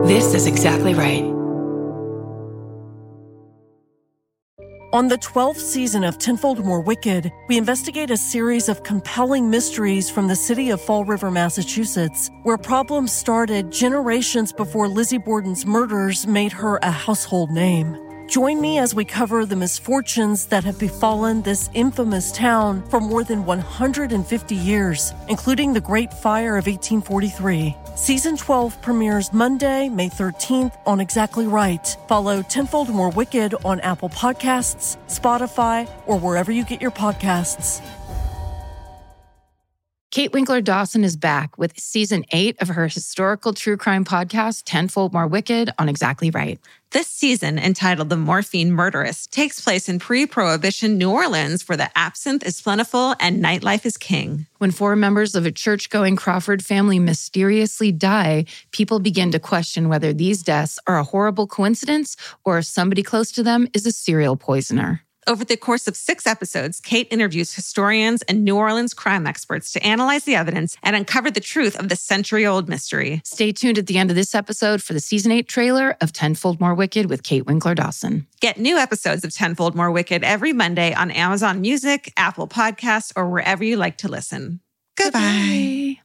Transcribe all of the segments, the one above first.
This is exactly right. On the 12th season of Tenfold More Wicked, we investigate a series of compelling mysteries from the city of Fall River, Massachusetts, where problems started generations before Lizzie Borden's murders made her a household name. Join me as we cover the misfortunes that have befallen this infamous town for more than 150 years, including the Great Fire of 1843. Season 12 premieres Monday, May 13th on Exactly Right. Follow Tenfold More Wicked on Apple Podcasts, Spotify, or wherever you get your podcasts. Kate Winkler Dawson is back with season 8 of her historical true crime podcast, Tenfold More Wicked, on Exactly Right. This season, entitled The Morphine Murderess, takes place in pre-Prohibition New Orleans, where the absinthe is plentiful and nightlife is king. When 4 members of a church-going Crawford family mysteriously die, people begin to question whether these deaths are a horrible coincidence or if somebody close to them is a serial poisoner. Over the course of 6 episodes, Kate interviews historians and New Orleans crime experts to analyze the evidence and uncover the truth of the century-old mystery. Stay tuned at the end of this episode for the season 8 trailer of Tenfold More Wicked with Kate Winkler Dawson. Get new episodes of Tenfold More Wicked every Monday on Amazon Music, Apple Podcasts, or wherever you like to listen. Goodbye.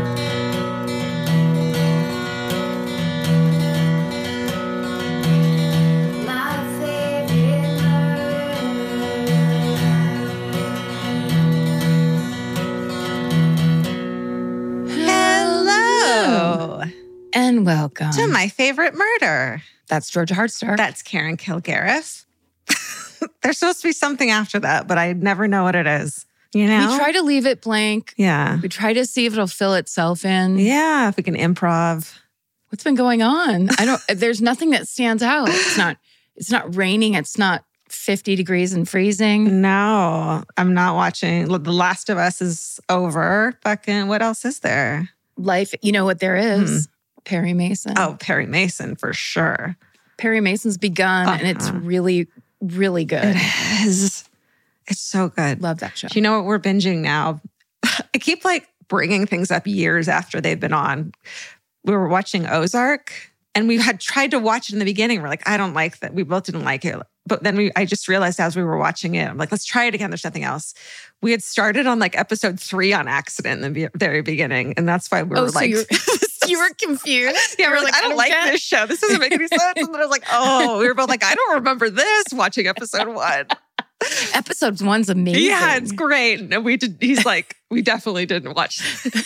And welcome to My Favorite Murder. That's Georgia Hardstark. That's Karen Kilgariff. There's supposed to be something after that, but I never know what it is. You know? We try to leave it blank. Yeah. We try to see if it'll fill itself in. Yeah, if we can improv. What's been going on? There's nothing that stands out. It's not raining. It's not 50 degrees and freezing. No, I'm not watching. The Last of Us is over. Fucking, what else is there? Life, you know what there is? Perry Mason. Oh, Perry Mason for sure. Perry Mason's begun, and it's really, really good. It is. It's so good. Love that show. Do you know what we're binging now? I keep bringing things up years after they've been on. We were watching Ozark, and we had tried to watch it in the beginning. We're like, I don't like that. We both didn't like it. But then I just realized as we were watching it, I'm like, let's try it again. There's nothing else. We had started on episode 3 on accident in the very beginning. And that's why we were you were confused? Yeah, we're like, I don't like this show. This doesn't make any sense. And then I was like, we were both like, I don't remember this watching episode 1. Episode 1's amazing. Yeah, it's great. And he's like, we definitely didn't watch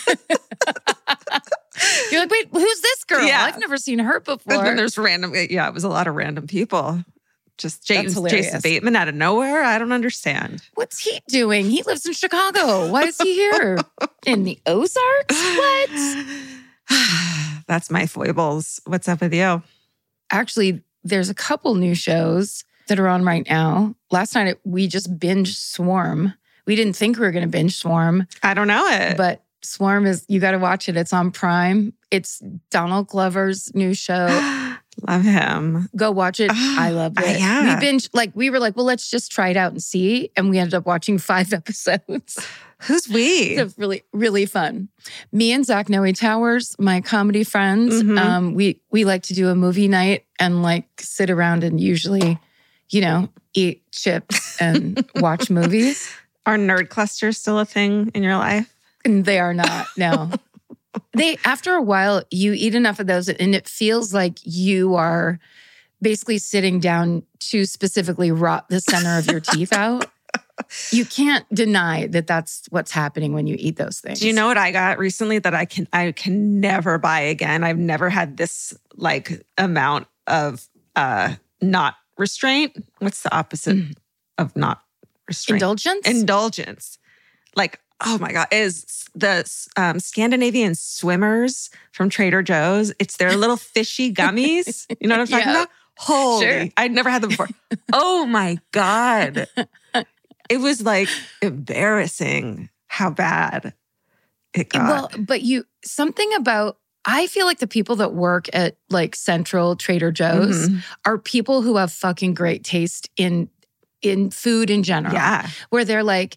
You're like, wait, who's this girl? Yeah. I've never seen her before. And then there's it was a lot of random people. Just Jason Bateman out of nowhere. I don't understand. What's he doing? He lives in Chicago. Why is he here? In the Ozarks? What? That's my foibles. What's up with you? Actually, there's a couple new shows that are on right now. Last night, we just binged Swarm. We didn't think we were going to binge Swarm. I don't know it. But Swarm you got to watch it. It's on Prime. It's Donald Glover's new show. Love him. Go watch it. I loved it. Yeah. We were like, well, let's just try it out and see. And we ended up watching 5 episodes. Who's we? It's really, really fun. Me and Zach Noe Towers, my comedy friends, we like to do a movie night and sit around and usually, eat chips and watch movies. Are nerd clusters still a thing in your life? And they are not, no. After a while, you eat enough of those and it feels like you are basically sitting down to specifically rot the center of your teeth out. You can't deny that that's what's happening when you eat those things. Do you know what I got recently that I can never buy again? I've never had this amount of not restraint. What's the opposite of not restraint? Indulgence. Oh my God, is the Scandinavian swimmers from Trader Joe's. It's their little fishy gummies. You know what I'm talking about? Holy, sure. I'd never had them before. Oh my God. It was embarrassing how bad it got. Well, but something about, I feel like the people that work at Central Trader Joe's are people who have fucking great taste in food in general. Yeah. Where they're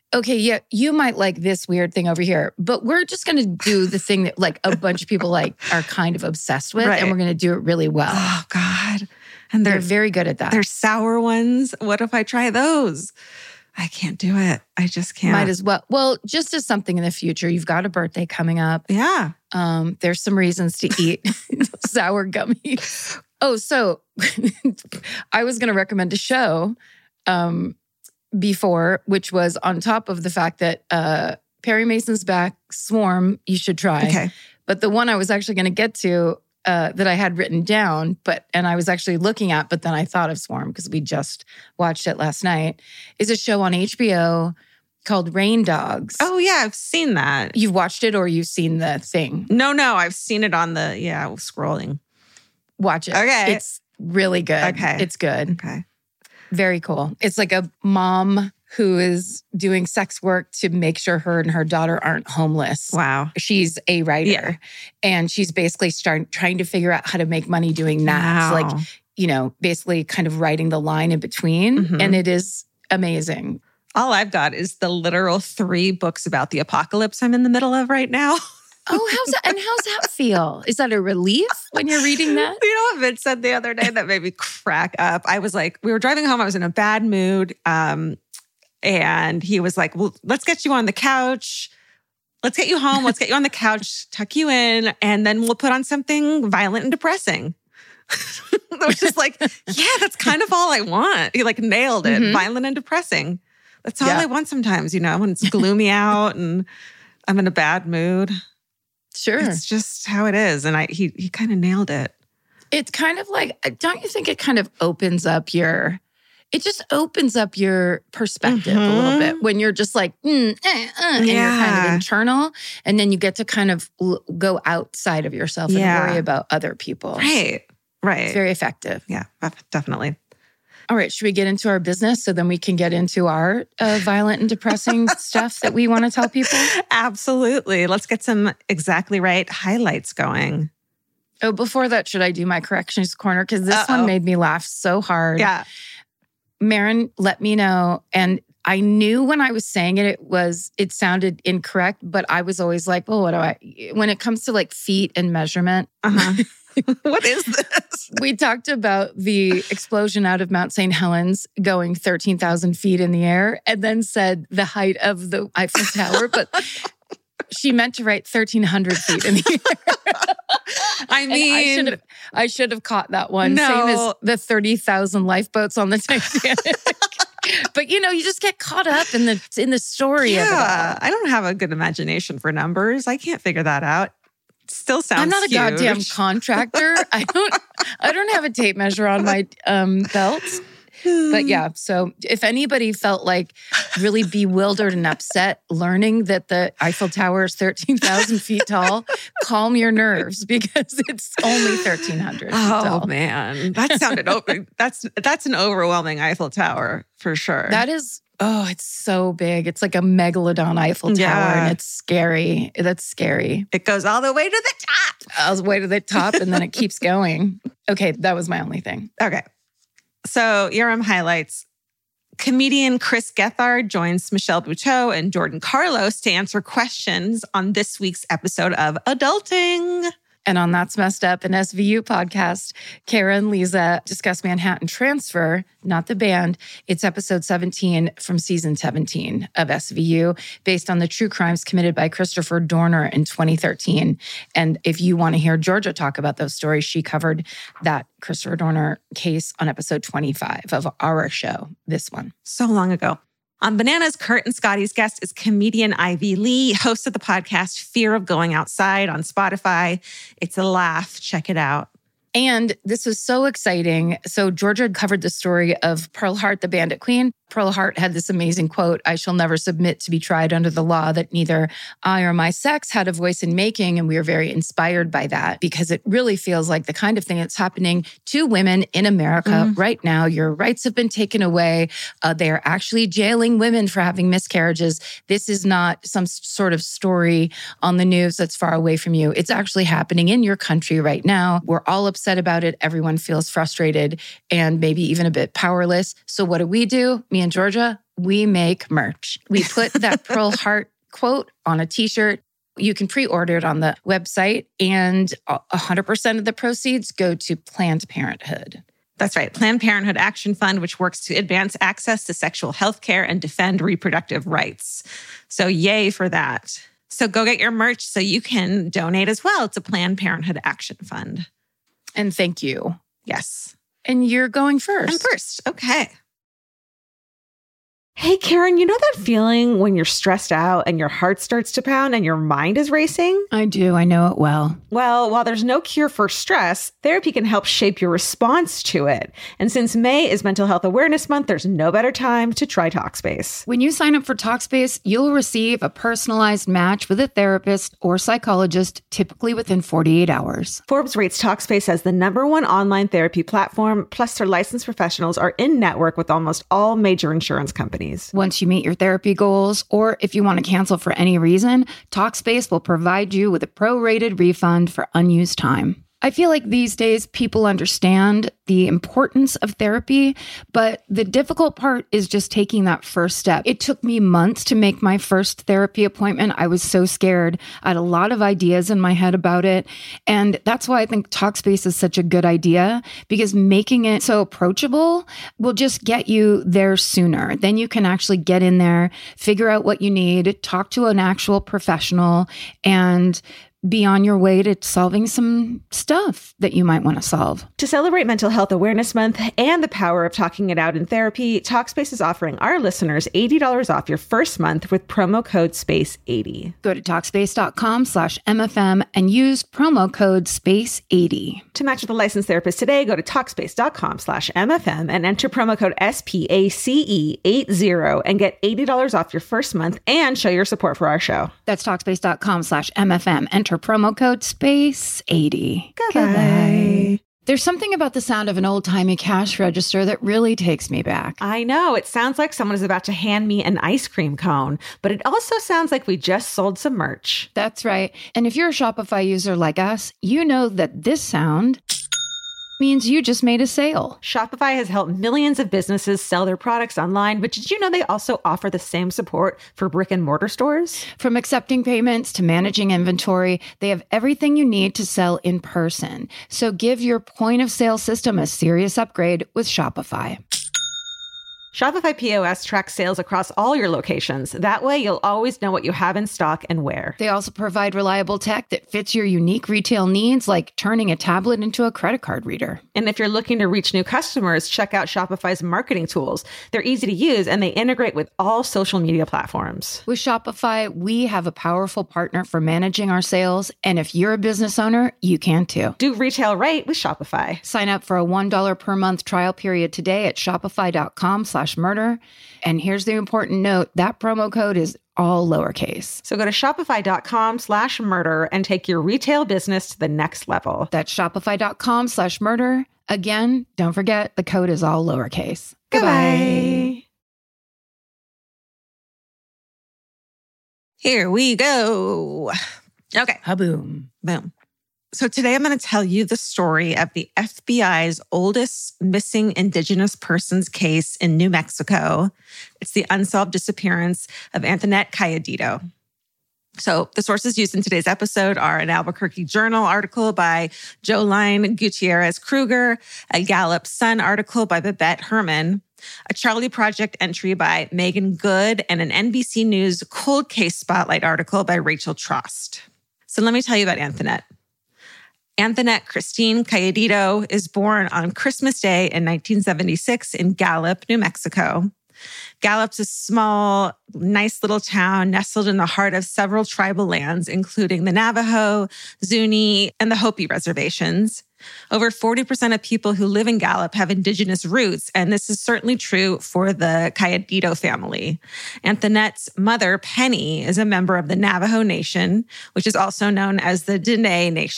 okay, yeah, you might like this weird thing over here, but we're just going to do the thing that like a bunch of people like are kind of obsessed with, and we're going to do it really well. Oh, God. And they're very good at that. They're sour ones. What if I try those? I can't do it. I just can't. Might as well. Well, just as something in the future, you've got a birthday coming up. Yeah. There's some reasons to eat sour gummies. Oh, so I was going to recommend a show before, which was on top of the fact that Perry Mason's back, Swarm, you should try. Okay. But the one I was actually going to get to that I had written down, and I was actually looking at, but then I thought of Swarm because we just watched it last night, is a show on HBO called Rain Dogs. Oh, yeah, I've seen that. You've watched it or you've seen the thing? No, I've seen it on the, scrolling. Watch it. Okay. It's really good. Okay. It's good. Okay. Very cool. It's like a mom who is doing sex work to make sure her and her daughter aren't homeless. Wow. She's a writer, and she's basically trying to figure out how to make money doing that. Wow. Like, basically kind of writing the line in between. Mm-hmm. And it is amazing. All I've got is the literal 3 books about the apocalypse I'm in the middle of right now. Oh, how's that feel? Is that a relief when you're reading that? You know what Vince said the other day that made me crack up? I was like, we were driving home. I was in a bad mood. And he was like, well, let's get you on the couch. Let's get you home. Let's get you on the couch, tuck you in, and then we'll put on something violent and depressing. I was just like, yeah, that's kind of all I want. He like nailed it. Mm-hmm. Violent and depressing. That's all I want sometimes, when it's gloomy out and I'm in a bad mood. Sure. It's just how it is. And he kind of nailed it. It's kind of like, don't you think it kind of opens up your perspective a little bit when you're just like, and you're kind of internal. And then you get to kind of go outside of yourself and worry about other people. Right. It's very effective. Yeah, definitely. All right. Should we get into our business so then we can get into our violent and depressing stuff that we want to tell people? Absolutely. Let's get some exactly right highlights going. Oh, before that, should I do my corrections corner? Because this one made me laugh so hard. Yeah. Maren let me know, and I knew when I was saying it sounded incorrect, but I was always like, well, when it comes to like feet and measurement. Uh-huh. What is this? We talked about the explosion out of Mount St. Helens going 13,000 feet in the air, and then said the height of the Eiffel Tower, but she meant to write 1,300 feet in the air. I mean, I should have caught that one. No. Same as the 30,000 lifeboats on the Titanic. But you just get caught up in the story of it all. I don't have a good imagination for numbers. I can't figure that out. It still sounds I'm not huge. a goddamn contractor. I don't have a tape measure on my belt. But yeah, so if anybody felt like really bewildered and upset learning that the Eiffel Tower is 13,000 feet tall, calm your nerves because it's only 1,300 feet tall. Oh man, that sounded that's an overwhelming Eiffel Tower for sure. That is, it's so big. It's like a megalodon Eiffel Tower and it's scary. That's scary. It goes all the way to the top. All the way to the top and then it keeps going. Okay, that was my only thing. Okay. So, Yoram highlights. Comedian Chris Gethard joins Michelle Buteau and Jordan Carlos to answer questions on this week's episode of Adulting. And on That's Messed Up, an SVU podcast, Kara and Lisa discuss Manhattan Transfer, not the band. It's episode 17 from season 17 of SVU, based on the true crimes committed by Christopher Dorner in 2013. And if you want to hear Georgia talk about those stories, she covered that Christopher Dorner case on episode 25 of our show, this one. So long ago. On Bananas, Kurt and Scotty's guest is comedian Ivy Lee, host of the podcast Fear of Going Outside on Spotify. It's a laugh. Check it out. And this was so exciting. So Georgia had covered the story of Pearl Hart, the Bandit Queen. Pearl Hart had this amazing quote, "I shall never submit to be tried under the law that neither I or my sex had a voice in making." And we were very inspired by that because it really feels like the kind of thing that's happening to women in America right now. Your rights have been taken away. They're actually jailing women for having miscarriages. This is not some sort of story on the news that's far away from you. It's actually happening in your country right now. We're all upset about it. Everyone feels frustrated and maybe even a bit powerless. So what do? Me and Georgia, we make merch. We put that Pearl Heart quote on a t-shirt. You can pre-order it on the website, and 100% of the proceeds go to Planned Parenthood. That's right. Planned Parenthood Action Fund, which works to advance access to sexual health care and defend reproductive rights. So yay for that. So go get your merch so you can donate as well to Planned Parenthood Action Fund. And thank you. Yes. And you're going first. I'm first. Okay. Hey, Karen, you know that feeling when you're stressed out and your heart starts to pound and your mind is racing? I do. I know it well. Well, while there's no cure for stress, therapy can help shape your response to it. And since May is Mental Health Awareness Month, there's no better time to try Talkspace. When you sign up for Talkspace, you'll receive a personalized match with a therapist or psychologist, typically within 48 hours. Forbes rates Talkspace as the #1 online therapy platform, plus their licensed professionals are in network with almost all major insurance companies. Once you meet your therapy goals, or if you want to cancel for any reason, Talkspace will provide you with a prorated refund for unused time. I feel like these days people understand the importance of therapy, but the difficult part is just taking that first step. It took me months to make my first therapy appointment. I was so scared. I had a lot of ideas in my head about it. And that's why I think Talkspace is such a good idea, because making it so approachable will just get you there sooner. Then you can actually get in there, figure out what you need, talk to an actual professional, and be on your way to solving some stuff that you might want to solve. To celebrate Mental Health Awareness Month and the power of talking it out in therapy, Talkspace is offering our listeners $80 off your first month with promo code SPACE80. Go to Talkspace.com/MFM and use promo code SPACE80. To match with a licensed therapist today, go to Talkspace.com/MFM and enter promo code SPACE80 and get $80 off your first month and show your support for our show. That's Talkspace.com/MFM. Enter promo code SPACE80. Goodbye. There's something about the sound of an old-timey cash register that really takes me back. I know. It sounds like someone is about to hand me an ice cream cone, but it also sounds like we just sold some merch. That's right. And if you're a Shopify user like us, you know that this sound means you just made a sale. Shopify has helped millions of businesses sell their products online, but did you know they also offer the same support for brick and mortar stores? From accepting payments to managing inventory, they have everything you need to sell in person. So give your point of sale system a serious upgrade with Shopify. Shopify POS tracks sales across all your locations. That way, you'll always know what you have in stock and where. They also provide reliable tech that fits your unique retail needs, like turning a tablet into a credit card reader. And if you're looking to reach new customers, check out Shopify's marketing tools. They're easy to use, and they integrate with all social media platforms. With Shopify, we have a powerful partner for managing our sales. And if you're a business owner, you can too. Do retail right with Shopify. Sign up for a $1 per month trial period today at shopify.com/murder. And here's the important note, that promo code is all lowercase. So go to shopify.com/murder and take your retail business to the next level. That's shopify.com/murder. Again, don't forget, the code is all lowercase. Goodbye. Here we go. Okay. Ha-boom. Boom. So today I'm going to tell you the story of the FBI's oldest missing Indigenous persons case in New Mexico. It's the unsolved disappearance of Antoinette Cayedito. So the sources used in today's episode are an Albuquerque Journal article by Joline Gutierrez Kruger, a Gallup Sun article by Babette Herman, a Charlie Project entry by Megan Good, and an NBC News Cold Case Spotlight article by Rachel Trost. So let me tell you about Antoinette. Antoinette Christine Cayedito is born on Christmas Day in 1976 in Gallup, New Mexico. Gallup's a small, nice little town nestled in the heart of several tribal lands, including the Navajo, Zuni, and the Hopi reservations. Over 40% of people who live in Gallup have Indigenous roots, and this is certainly true for the Cayedito family. Antoinette's mother, Penny, is a member of the Navajo Nation, which is also known as the Diné Nation.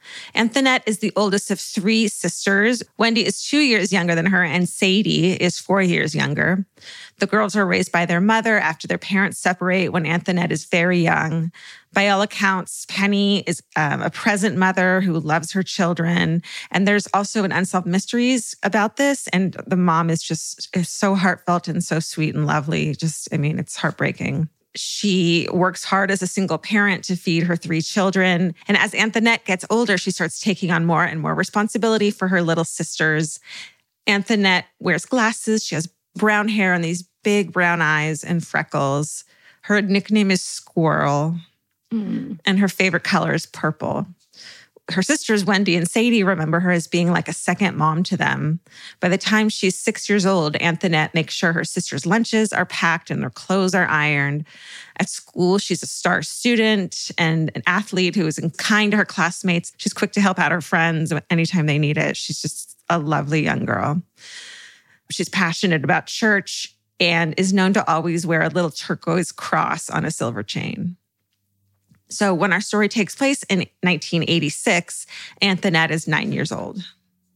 Antoinette is the oldest of 3 sisters. Wendy is 2 years younger than her, and Sadie is 4 years younger. The girls are raised by their mother after their parents separate when Antoinette is very young. By all accounts, Penny is a present mother who loves her children. And there's also an unsolved mysteries about this. And the mom is so heartfelt and so sweet and lovely. It's heartbreaking. She works hard as a single parent to feed her 3 children. And as Antoinette gets older, she starts taking on more and more responsibility for her little sisters. Antoinette wears glasses. She has brown hair and these big brown eyes and freckles. Her nickname is Squirrel. And her favorite color is purple. Her sisters, Wendy and Sadie, remember her as being like a second mom to them. By the time she's 6 years old, Antoinette makes sure her sisters' lunches are packed and their clothes are ironed. At school, she's a star student and an athlete who is kind to her classmates. She's quick to help out her friends anytime they need it. She's just a lovely young girl. She's passionate about church and is known to always wear a little turquoise cross on a silver chain. So when our story takes place in 1986, Antoinette is 9 years old.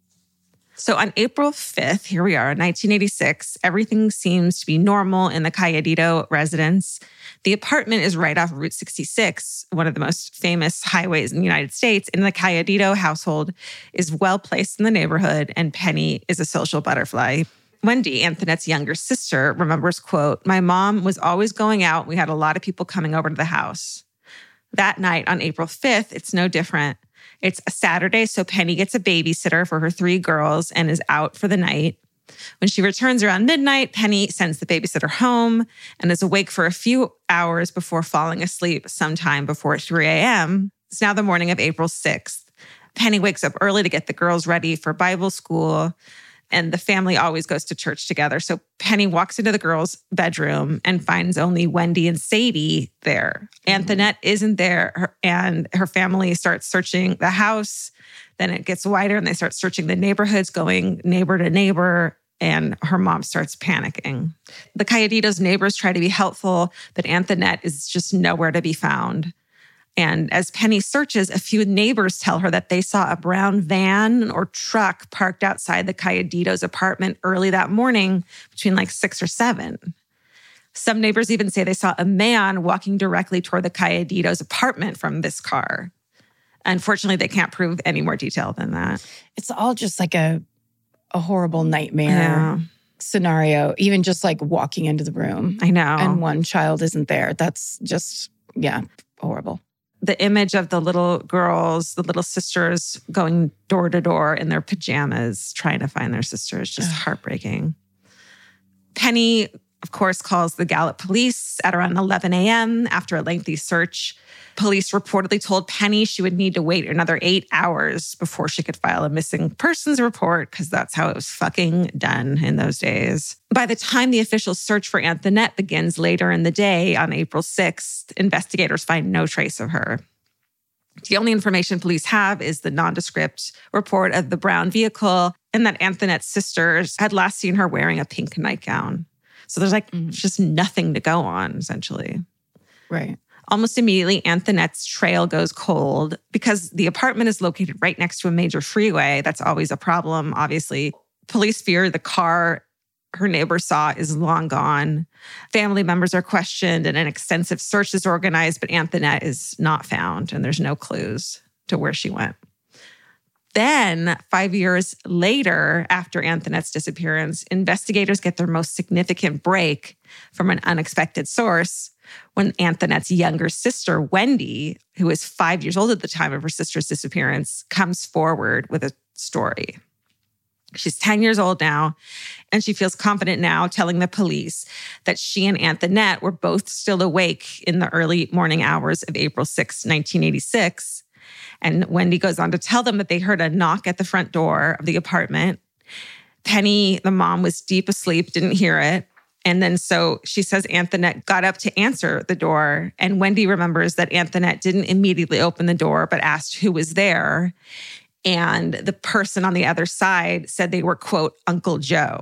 So on April 5th, here we are, 1986, everything seems to be normal in the Calladito residence. The apartment is right off Route 66, one of the most famous highways in the United States. And the Calladito household is well placed in the neighborhood, and Penny is a social butterfly. Wendy, Antoinette's younger sister, remembers, quote, "My mom was always going out. We had a lot of people coming over to the house." That night on April 5th, it's no different. It's a Saturday, so Penny gets a babysitter for her 3 girls and is out for the night. When she returns around midnight, Penny sends the babysitter home and is awake for a few hours before falling asleep sometime before 3 a.m. It's now the morning of April 6th. Penny wakes up early to get the girls ready for Bible school, and the family always goes to church together. So Penny walks into the girls' bedroom and finds only Wendy and Sadie there. Antoinette isn't there, and her family starts searching the house. Then it gets wider, and they start searching the neighborhoods, going neighbor to neighbor, and her mom starts panicking. The Calladitos' neighbors try to be helpful, but Antoinette is just nowhere to be found. And as Penny searches, a few neighbors tell her that they saw a brown van or truck parked outside the Calladitos' apartment early that morning between like 6 or 7. Some neighbors even say they saw a man walking directly toward the Calladitos' apartment from this car. Unfortunately, they can't prove any more detail than that. It's all just like a horrible nightmare scenario, even just like walking into the room. I know. And one child isn't there. That's just, horrible. The image of the little girls, the little sisters going door to door in their pajamas, trying to find their sister is just heartbreaking. Penny, of course, calls the Gallup police at around 11 a.m. after a lengthy search. Police reportedly told Penny she would need to wait another 8 hours before she could file a missing persons report, because that's how it was fucking done in those days. By the time the official search for Antoinette begins later in the day on April 6th, investigators find no trace of her. The only information police have is the nondescript report of the brown vehicle and that Antoinette's sisters had last seen her wearing a pink nightgown. So there's just nothing to go on, essentially. Right. Almost immediately, Antoinette's trail goes cold because the apartment is located right next to a major freeway. That's always a problem, obviously. Police fear the car her neighbor saw is long gone. Family members are questioned and an extensive search is organized, but Antoinette is not found and there's no clues to where she went. Then, 5 years later, after Antoinette's disappearance, investigators get their most significant break from an unexpected source when Antoinette's younger sister, Wendy, who is 5 years old at the time of her sister's disappearance, comes forward with a story. She's 10 years old now, and she feels confident now telling the police that she and Antoinette were both still awake in the early morning hours of April 6, 1986. And Wendy goes on to tell them that they heard a knock at the front door of the apartment. Penny, the mom, was deep asleep, didn't hear it. And then so she says Antoinette got up to answer the door. And Wendy remembers that Antoinette didn't immediately open the door, but asked who was there. And the person on the other side said they were, quote, Uncle Joe.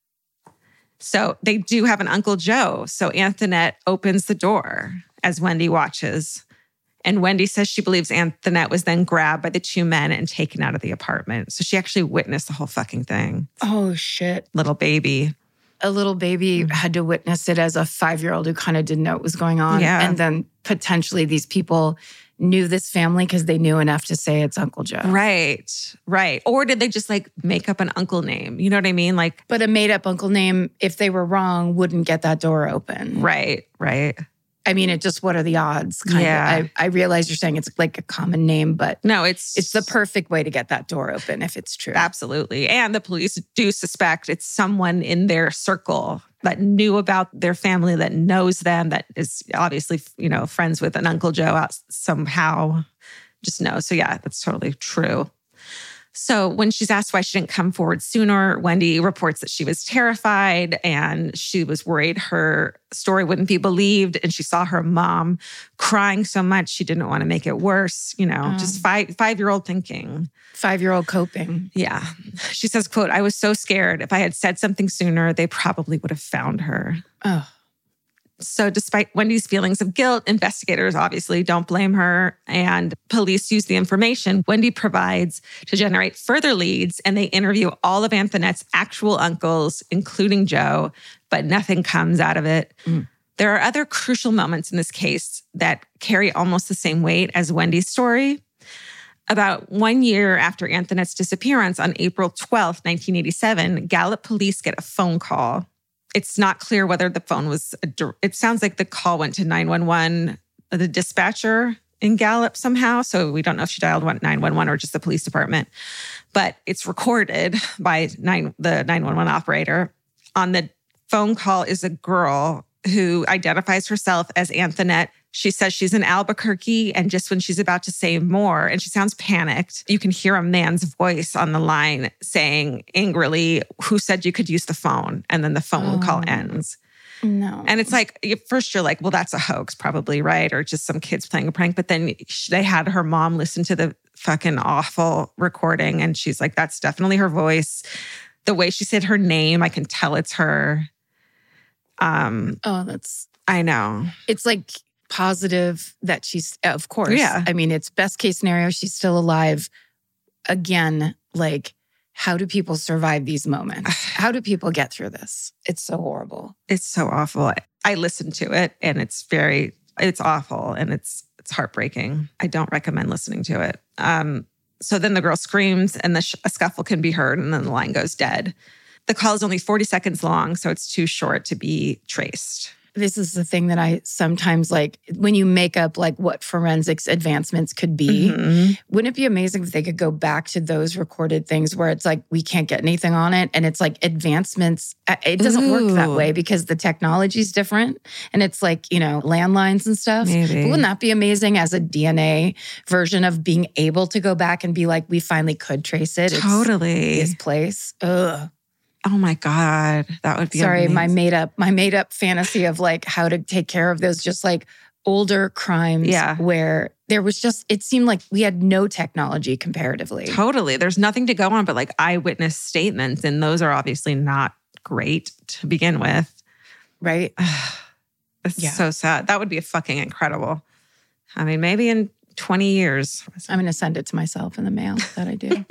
So they do have an Uncle Joe. So Antoinette opens the door as Wendy watches. And Wendy says she believes Antoinette was then grabbed by the two men and taken out of the apartment. So she actually witnessed the whole fucking thing. Oh, shit. Little baby. A little baby had to witness it as a 5-year-old who kind of didn't know what was going on. Yeah. And then potentially these people knew this family because they knew enough to say it's Uncle Joe. Right. Or did they just like make up an uncle name? You know what I mean? Like, But a made up uncle name, if they were wrong, wouldn't get that door open. right. I mean, it just, what are the odds? Yeah. I realize you're saying it's like a common name, but No, it's the perfect way to get that door open if it's true. Absolutely. And the police do suspect it's someone in their circle that knew about their family, that knows them, that is obviously, friends with an Uncle Joe out somehow. Just know. So yeah, that's totally true. So when she's asked why she didn't come forward sooner, Wendy reports that she was terrified and she was worried her story wouldn't be believed. And she saw her mom crying so much, she didn't want to make it worse. Just five-year-old thinking. 5-year-old coping. Yeah. She says, quote, "I was so scared. If I had said something sooner, they probably would have found her." Oh. So despite Wendy's feelings of guilt, investigators obviously don't blame her, and police use the information Wendy provides to generate further leads, and they interview all of Antoinette's actual uncles, including Joe, but nothing comes out of it. There are other crucial moments in this case that carry almost the same weight as Wendy's story. About 1 year after Antoinette's disappearance on April 12th, 1987, Gallup police get a phone call. It's not clear whether the phone was, it sounds like the call went to 911, the dispatcher in Gallup somehow. So we don't know if she dialed 911 or just the police department. But it's recorded by the 911 operator. On the phone call is a girl who identifies herself as Antoinette. She says she's in Albuquerque, and just when she's about to say more, and she sounds panicked, you can hear a man's voice on the line saying angrily, "Who said you could use the phone?" And then the phone call ends. No. And it's like, at first you're like, well, that's a hoax probably, right? Or just some kids playing a prank. But then they had her mom listen to the fucking awful recording, and she's like, that's definitely her voice. The way she said her name, I can tell it's her. I know. It's like positive that she's, of course. Yeah. I mean, it's best case scenario, she's still alive. Again, like, how do people survive these moments? How do people get through this? It's so horrible. It's so awful. I listened to it, and it's awful, and it's heartbreaking. I don't recommend listening to it. So then the girl screams, and a scuffle can be heard, and then the line goes dead. The call is only 40 seconds long, so it's too short to be traced. This is the thing that I sometimes like, when you make up like what forensics advancements could be, wouldn't it be amazing if they could go back to those recorded things where it's like, we can't get anything on it. And it's like advancements. It doesn't work that way because the technology is different. And it's like, landlines and stuff. Maybe. But wouldn't that be amazing as a DNA version of being able to go back and be like, we finally could trace it. Totally. It's this place. Ugh. Oh my God. That would be Sorry, amazing. my made up fantasy of like how to take care of those just like older crimes where there was just, it seemed like we had no technology comparatively. Totally. There's nothing to go on but like eyewitness statements, and those are obviously not great to begin with. Right? It's so sad. That would be fucking incredible. I mean, maybe in 20 years. I'm going to send it to myself in the mail that I do.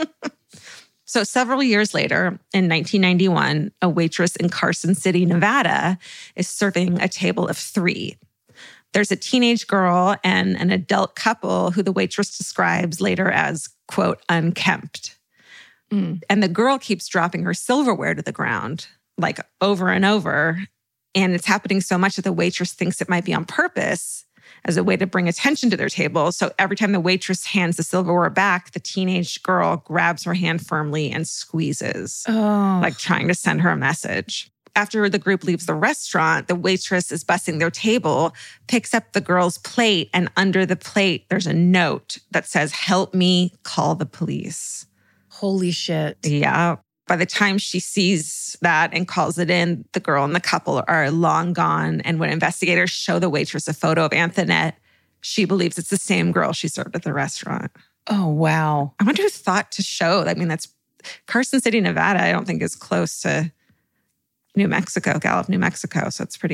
So several years later, in 1991, a waitress in Carson City, Nevada, is serving a table of 3. There's a teenage girl and an adult couple who the waitress describes later as, quote, unkempt. And the girl keeps dropping her silverware to the ground, like over and over. And it's happening so much that the waitress thinks it might be on purpose as a way to bring attention to their table. So every time the waitress hands the silverware back, the teenage girl grabs her hand firmly and squeezes, like trying to send her a message. After the group leaves the restaurant, the waitress is bussing their table, picks up the girl's plate, and under the plate, there's a note that says, "Help me, call the police." Holy shit. Yeah. By the time she sees that and calls it in, the girl and the couple are long gone. And when investigators show the waitress a photo of Antoinette, she believes it's the same girl she served at the restaurant. Oh, wow. I wonder who thought to show. I mean, that's Carson City, Nevada, I don't think is close to New Mexico, Gallup, New Mexico. So it's pretty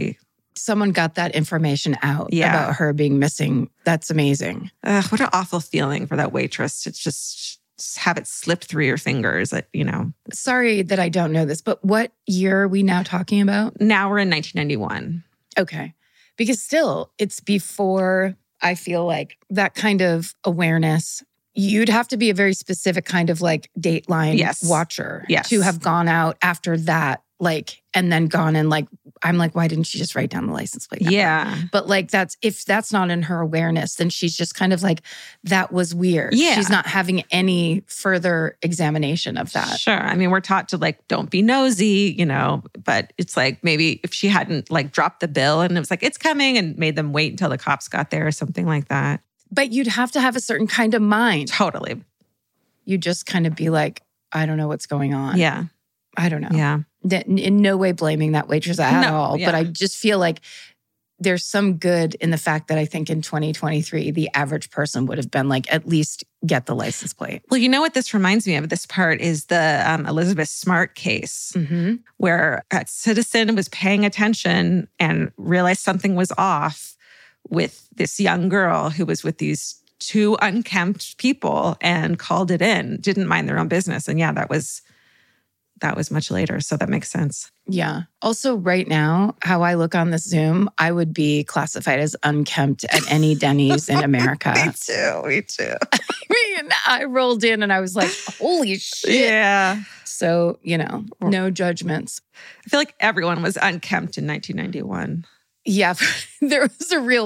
someone got that information out Yeah. about her being missing. That's amazing. What an awful feeling for that waitress to just have it slip through your fingers. Sorry that I don't know this, but what year are we now talking about? Now we're in 1991. Okay. Because still, it's before, I feel like, that kind of awareness. You'd have to be a very specific kind of like Dateline Yes. watcher Yes. to have gone out after that, like, and then gone and like, I'm like, why didn't she just write down the license plate number? Yeah. But like, if that's not in her awareness, then she's just kind of like, that was weird. Yeah. She's not having any further examination of that. Sure. I mean, we're taught to like, don't be nosy, but it's like maybe if she hadn't like dropped the bill and it was like, it's coming and made them wait until the cops got there or something like that. But you'd have to have a certain kind of mind. Totally. You'd just kind of be like, I don't know what's going on. Yeah. I don't know. Yeah. In no way blaming that waitress at No, all. yeah. But I just feel like there's some good in the fact that I think in 2023, the average person would have been like, at least get the license plate. Well, you know what this reminds me of? This part is the Elizabeth Smart case, where a citizen was paying attention and realized something was off with this young girl who was with these two unkempt people and called it in, didn't mind their own business. And yeah, that was much later. So that makes sense. Yeah. Also, right now, how I look on this Zoom, I would be classified as unkempt at any Denny's in America. Me too. I mean, I rolled in and I was like, holy shit. Yeah. So, no judgments. I feel like everyone was unkempt in 1991. Yeah, there was a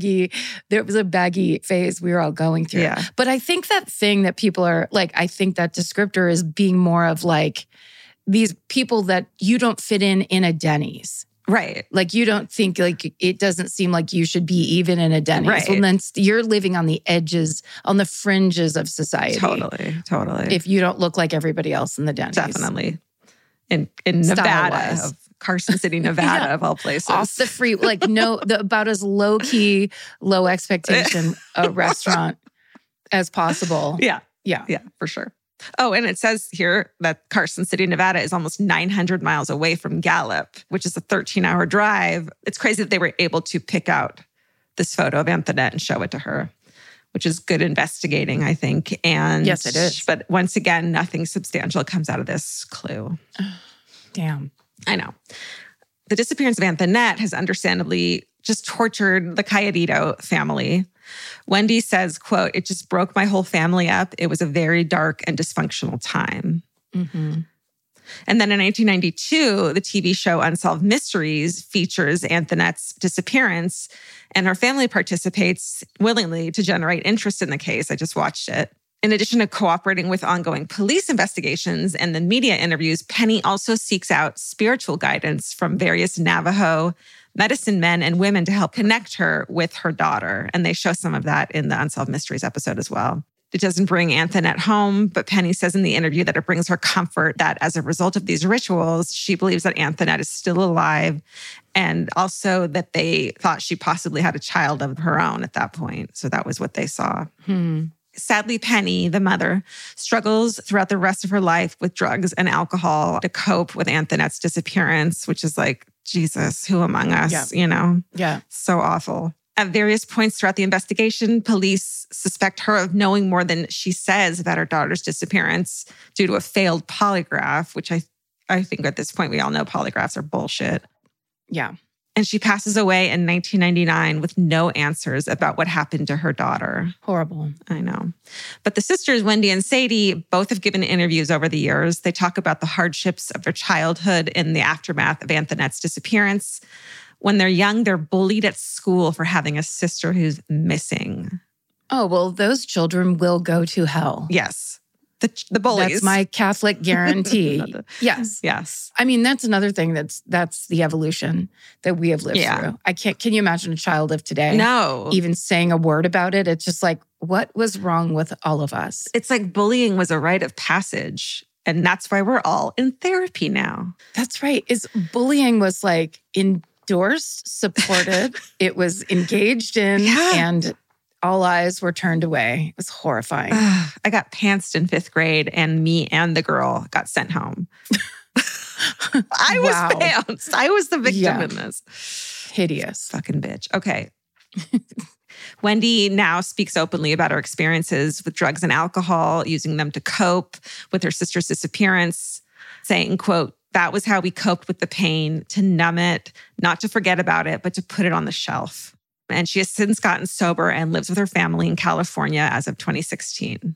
baggy phase we were all going through. Yeah. But I think that thing that people are like, I think that descriptor is being more of like these people that you don't fit in a Denny's. Right. Like you don't think like, it doesn't seem like you should be even in a Denny's. Right. Well, then you're living on the edges, on the fringes of society. Totally. If you don't look like everybody else in the Denny's. Definitely. In Nevada, Style-wise. of Carson City, Nevada, of all places. Off the free, like about as low key, low expectation a restaurant as possible. Yeah, Yeah. for sure. Oh, and it says here that Carson City, Nevada is almost 900 miles away from Gallup, which is a 13-hour drive. It's crazy that they were able to pick out this photo of Antoinette and show it to her, which is good investigating, I think. And yes, it is. But once again, nothing substantial comes out of this clue. Damn. I know. The disappearance of Antoinette has understandably just tortured the Cayetito family. Wendy says, quote, "It just broke my whole family up. It was a very dark and dysfunctional time." Mm-hmm. And then in 1992, the TV show Unsolved Mysteries features Antoinette's disappearance, and her family participates willingly to generate interest in the case. I just watched it. In addition to cooperating with ongoing police investigations and the media interviews, Penny also seeks out spiritual guidance from various Navajo medicine men and women to help connect her with her daughter. And they show some of that in the Unsolved Mysteries episode as well. It doesn't bring Antoinette home, but Penny says in the interview that it brings her comfort that as a result of these rituals, she believes that Antoinette is still alive, and also that they thought she possibly had a child of her own at that point. So that was what they saw. Sadly, Penny, the mother, struggles throughout the rest of her life with drugs and alcohol to cope with Antoinette's disappearance, which is like, Jesus, who among us, Yeah. So awful. At various points throughout the investigation, police suspect her of knowing more than she says about her daughter's disappearance due to a failed polygraph, which I think at this point we all know polygraphs are bullshit. Yeah. And she passes away in 1999 with no answers about what happened to her daughter. Horrible. I know. But the sisters, Wendy and Sadie, both have given interviews over the years. They talk about the hardships of their childhood in the aftermath of Antoinette's disappearance. When they're young, they're bullied at school for having a sister who's missing. Oh, well, those children will go to hell. Yes. The bullies. That's my Catholic guarantee. Yes. Yes. I mean, that's another thing that's the evolution that we have lived through. Can you imagine a child of today? No. Even saying a word about it? It's just like, what was wrong with all of us? It's like bullying was a rite of passage. And that's why we're all in therapy now. That's right. Bullying was like endorsed, supported. It was engaged in, and all eyes were turned away. It was horrifying. I got pantsed in 5th grade, and me and the girl got sent home. I was pantsed. I was the victim in this. Hideous. Fucking bitch. Okay. Wendy now speaks openly about her experiences with drugs and alcohol, using them to cope with her sister's disappearance, saying, quote, "That was how we coped with the pain, to numb it, not to forget about it, but to put it on the shelf." And she has since gotten sober and lives with her family in California as of 2016.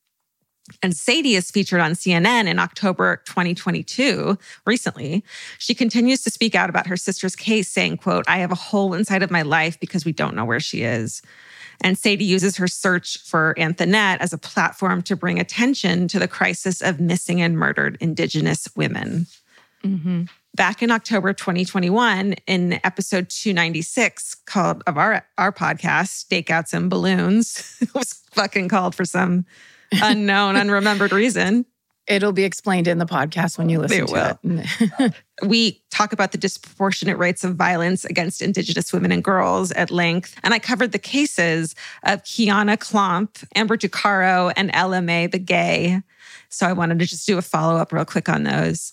And Sadie is featured on CNN in October 2022, recently. She continues to speak out about her sister's case, saying, quote, "I have a hole inside of my life because we don't know where she is." And Sadie uses her search for Anthonette as a platform to bring attention to the crisis of missing and murdered Indigenous women. Mm-hmm. Back in October 2021, in episode 296 of our podcast, Stakeouts and Balloons, it was fucking called for some unknown, unremembered reason. It'll be explained in the podcast when you listen to it. We talk about the disproportionate rates of violence against Indigenous women and girls at length. And I covered the cases of Kiana Klomp, Amber Ducaro, and Ella Mae Begay. So I wanted to just do a follow-up real quick on those.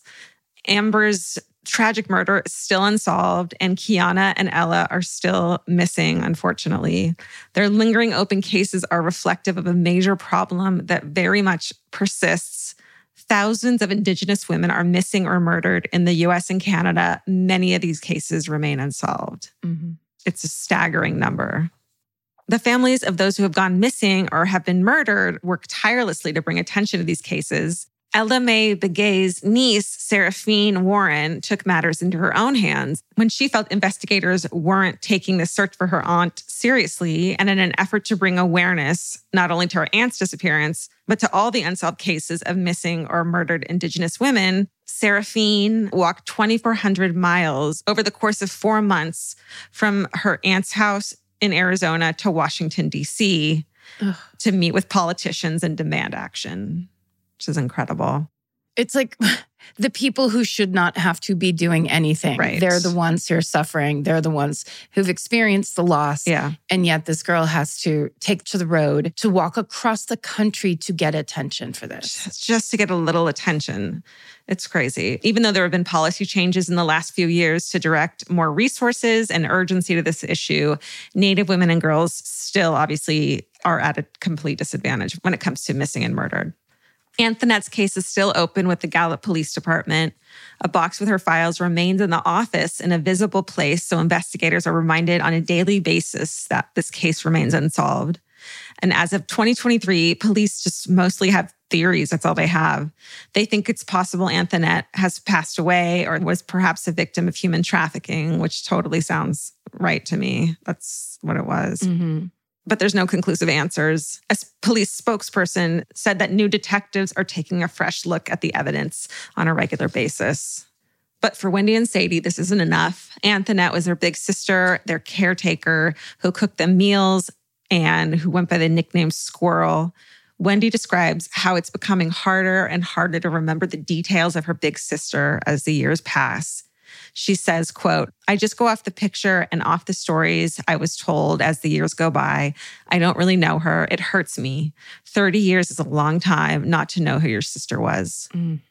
Amber's tragic murder is still unsolved, and Kiana and Ella are still missing, unfortunately. Their lingering open cases are reflective of a major problem that very much persists. Thousands of Indigenous women are missing or murdered in the US and Canada. Many of these cases remain unsolved. Mm-hmm. It's a staggering number. The families of those who have gone missing or have been murdered work tirelessly to bring attention to these cases. Ella Mae Begay's niece, Seraphine Warren, took matters into her own hands when she felt investigators weren't taking the search for her aunt seriously, and in an effort to bring awareness not only to her aunt's disappearance, but to all the unsolved cases of missing or murdered Indigenous women. Seraphine walked 2,400 miles over the course of 4 months from her aunt's house in Arizona to Washington, D.C. to meet with politicians and demand action, which is incredible. It's like the people who should not have to be doing anything. Right. They're the ones who are suffering. They're the ones who've experienced the loss. Yeah. And yet this girl has to take to the road to walk across the country to get attention for this. Just to get a little attention. It's crazy. Even though there have been policy changes in the last few years to direct more resources and urgency to this issue, Native women and girls still obviously are at a complete disadvantage when it comes to missing and murdered. Anthonette's case is still open with the Gallup Police Department. A box with her files remains in the office in a visible place, so investigators are reminded on a daily basis that this case remains unsolved. And as of 2023, police just mostly have theories. That's all they have. They think it's possible Anthonette has passed away or was perhaps a victim of human trafficking, which totally sounds right to me. That's what it was. Mm-hmm. But there's no conclusive answers. A police spokesperson said that new detectives are taking a fresh look at the evidence on a regular basis. But for Wendy and Sadie, this isn't enough. Anthonette was their big sister, their caretaker, who cooked them meals and who went by the nickname Squirrel. Wendy describes how it's becoming harder and harder to remember the details of her big sister as the years pass. She says, quote, "I just go off the picture and off the stories I was told as the years go by. I don't really know her. It hurts me. 30 years is a long time not to know who your sister was."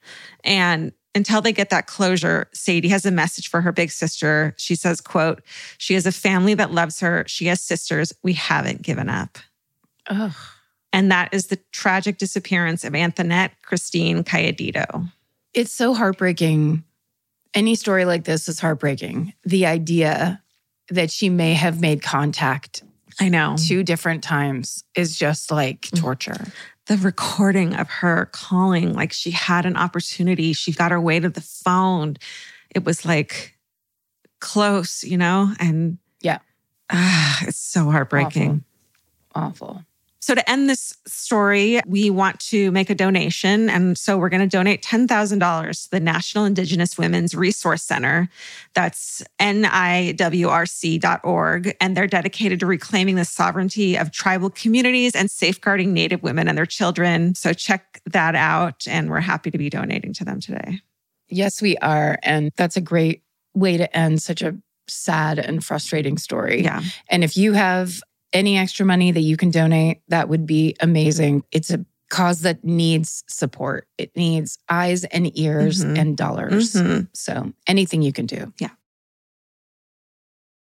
And until they get that closure, Sadie has a message for her big sister. She says, quote, "She has a family that loves her. She has sisters. We haven't given up." Ugh. And that is the tragic disappearance of Anthonette Christine Cayedito. It's so heartbreaking. Any story like this is heartbreaking. The idea that she may have made contact I know 2 different times is just like torture. The recording of her calling, like she had an opportunity. She got her way to the phone. It was like close, you know? And yeah, it's so heartbreaking. Awful. So to end this story, we want to make a donation. And so we're going to donate $10,000 to the National Indigenous Women's Resource Center. That's niwrc.org. And they're dedicated to reclaiming the sovereignty of tribal communities and safeguarding Native women and their children. So check that out. And we're happy to be donating to them today. Yes, we are. And that's a great way to end such a sad and frustrating story. Yeah. And if you have any extra money that you can donate, that would be amazing. It's a cause that needs support. It needs eyes and ears and dollars. So anything you can do. Yeah.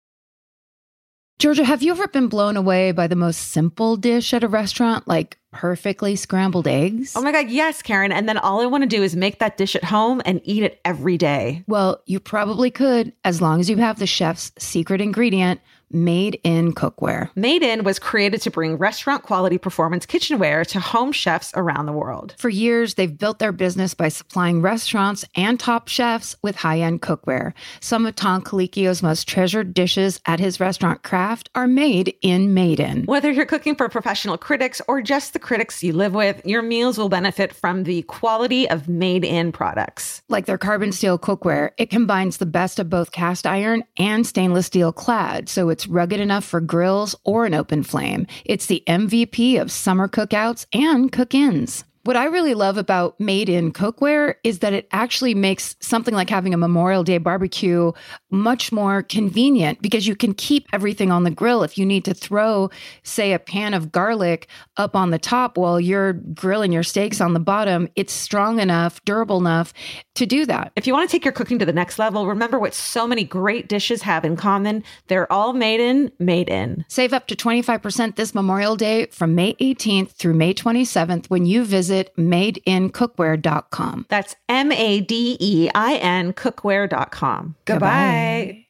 Georgia, have you ever been blown away by the most simple dish at a restaurant, like perfectly scrambled eggs? Oh my God, yes, Karen. And then all I want to do is make that dish at home and eat it every day. Well, you probably could, as long as you have the chef's secret ingredient, Made in Cookware. Made in was created to bring restaurant quality performance kitchenware to home chefs around the world. For years, they've built their business by supplying restaurants and top chefs with high-end cookware. Some of Tom Colicchio's most treasured dishes at his restaurant Craft are made in Made in. Whether you're cooking for professional critics or just the critics you live with, your meals will benefit from the quality of Made in products. Like their carbon steel cookware, it combines the best of both cast iron and stainless steel clad, so it's rugged enough for grills or an open flame. It's the MVP of summer cookouts and cook-ins. What I really love about Made in Cookware is that it actually makes something like having a Memorial Day barbecue much more convenient because you can keep everything on the grill. If you need to throw, say, a pan of garlic up on the top while you're grilling your steaks on the bottom, it's strong enough, durable enough to do that. If you want to take your cooking to the next level, remember what so many great dishes have in common. They're all made in. Save up to 25% this Memorial Day from May 18th through May 27th when you visit madeincookware.com. That's MADEIN cookware.com. Goodbye.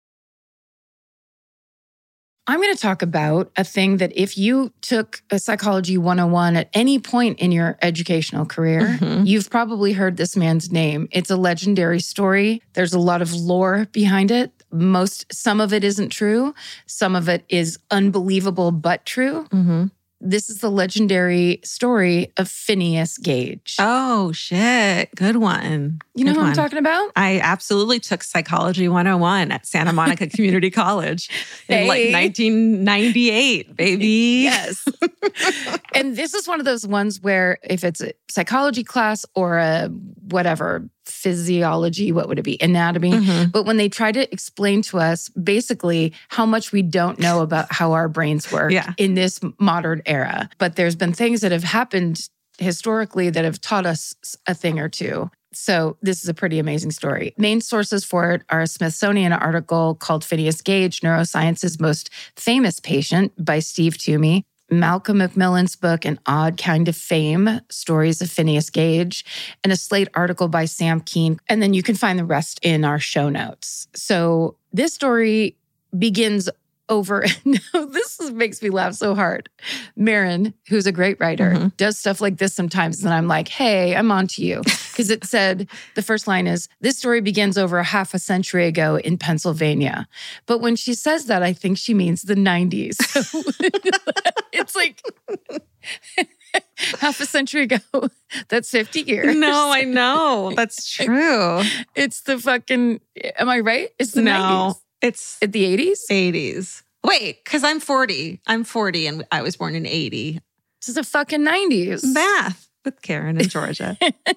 I'm going to talk about a thing that if you took a Psychology 101 at any point in your educational career, you've probably heard this man's name. It's a legendary story. There's a lot of lore behind it. Some of it isn't true. Some of it is unbelievable but true. This is the legendary story of Phineas Gage. Oh, shit. Good one. You know who I'm talking about? I absolutely took Psychology 101 at Santa Monica Community College in like 1998, baby. Yes. And this is one of those ones where if it's a psychology class or a whatever, physiology, what would it be? Anatomy. But when they try to explain to us basically how much we don't know about how our brains work in this modern era. But there's been things that have happened historically that have taught us a thing or two. So this is a pretty amazing story. Main sources for it are a Smithsonian article called Phineas Gage, Neuroscience's Most Famous Patient by Steve Toomey, Malcolm McMillan's book, An Odd Kind of Fame, Stories of Phineas Gage, and a Slate article by Sam Keene. And then you can find the rest in our show notes. So this story begins over, makes me laugh so hard. Marin, who's a great writer, does stuff like this sometimes. And I'm like, hey, I'm on to you. Because it said, the first line is, this story begins over a half a century ago in Pennsylvania. But when she says that, I think she means the 90s. So it's like half a century ago. That's 50 years. No, I know. That's true. It's the fucking, am I right? It's the 90s. It's at the 80s? 80s. Wait, because I'm 40. I'm 40 and I was born in 80. This is the fucking 90s. Math with Karen and Georgia.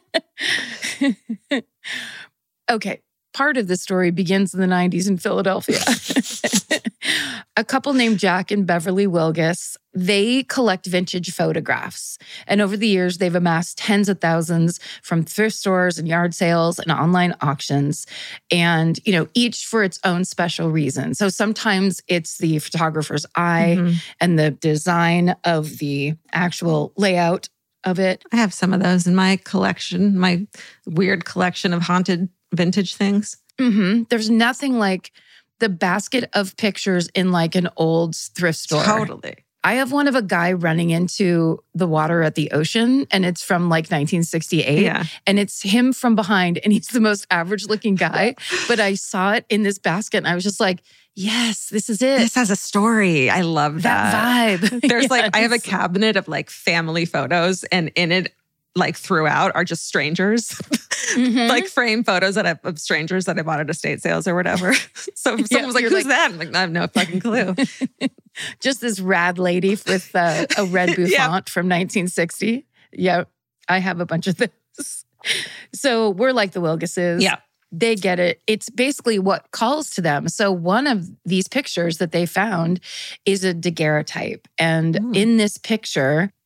Okay. Part of the story begins in the 90s in Philadelphia. A couple named Jack and Beverly Wilgus, they collect vintage photographs. And over the years, they've amassed tens of thousands from thrift stores and yard sales and online auctions. And, each for its own special reason. So sometimes it's the photographer's eye and the design of the actual layout of it. I have some of those in my collection, my weird collection of haunted vintage things. There's nothing like the basket of pictures in like an old thrift store. Totally. I have one of a guy running into the water at the ocean, and it's from like 1968. Yeah. And it's him from behind, and he's the most average looking guy. But I saw it in this basket, and I was just like, yes, this is it. This has a story. I love that. vibe. There's I have a cabinet of like family photos, and in it, like throughout, are just strangers, like frame photos of strangers that I bought at estate sales or whatever. So if someone was like, who's that? I'm like, I have no fucking clue. Just this rad lady with a red bouffant from 1960. Yeah, I have a bunch of those. So we're like the Wilguses. Yeah. They get it. It's basically what calls to them. So one of these pictures that they found is a daguerreotype. And in this picture,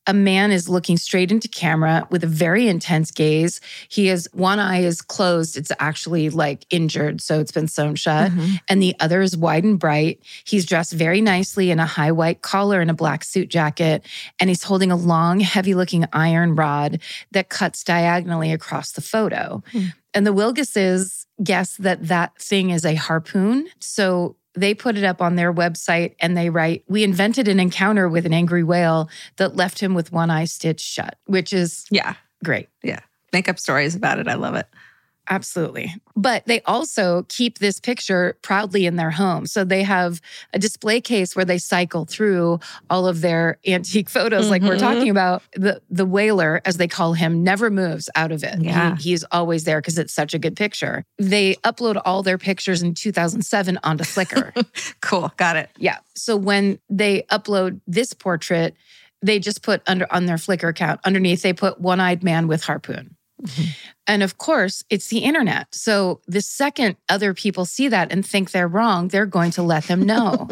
a man is looking straight into camera with a very intense gaze. One eye is closed. It's actually like injured, so it's been sewn shut. And the other is wide and bright. He's dressed very nicely in a high white collar and a black suit jacket. And he's holding a long, heavy-looking iron rod that cuts diagonally across the photo. And the Wilgeses guess that thing is a harpoon. So they put it up on their website and they write, "We invented an encounter with an angry whale that left him with one eye stitched shut," which is great. Yeah. Make up stories about it. I love it. Absolutely. But they also keep this picture proudly in their home. So they have a display case where they cycle through all of their antique photos, like we're talking about. The whaler, as they call him, never moves out of it. Yeah. He's always there because it's such a good picture. They upload all their pictures in 2007 onto Flickr. Cool. Got it. Yeah. So when they upload this portrait, they just put on their Flickr account, underneath, they put "one-eyed man with harpoon." And of course, it's the internet. So the second other people see that and think they're wrong, they're going to let them know.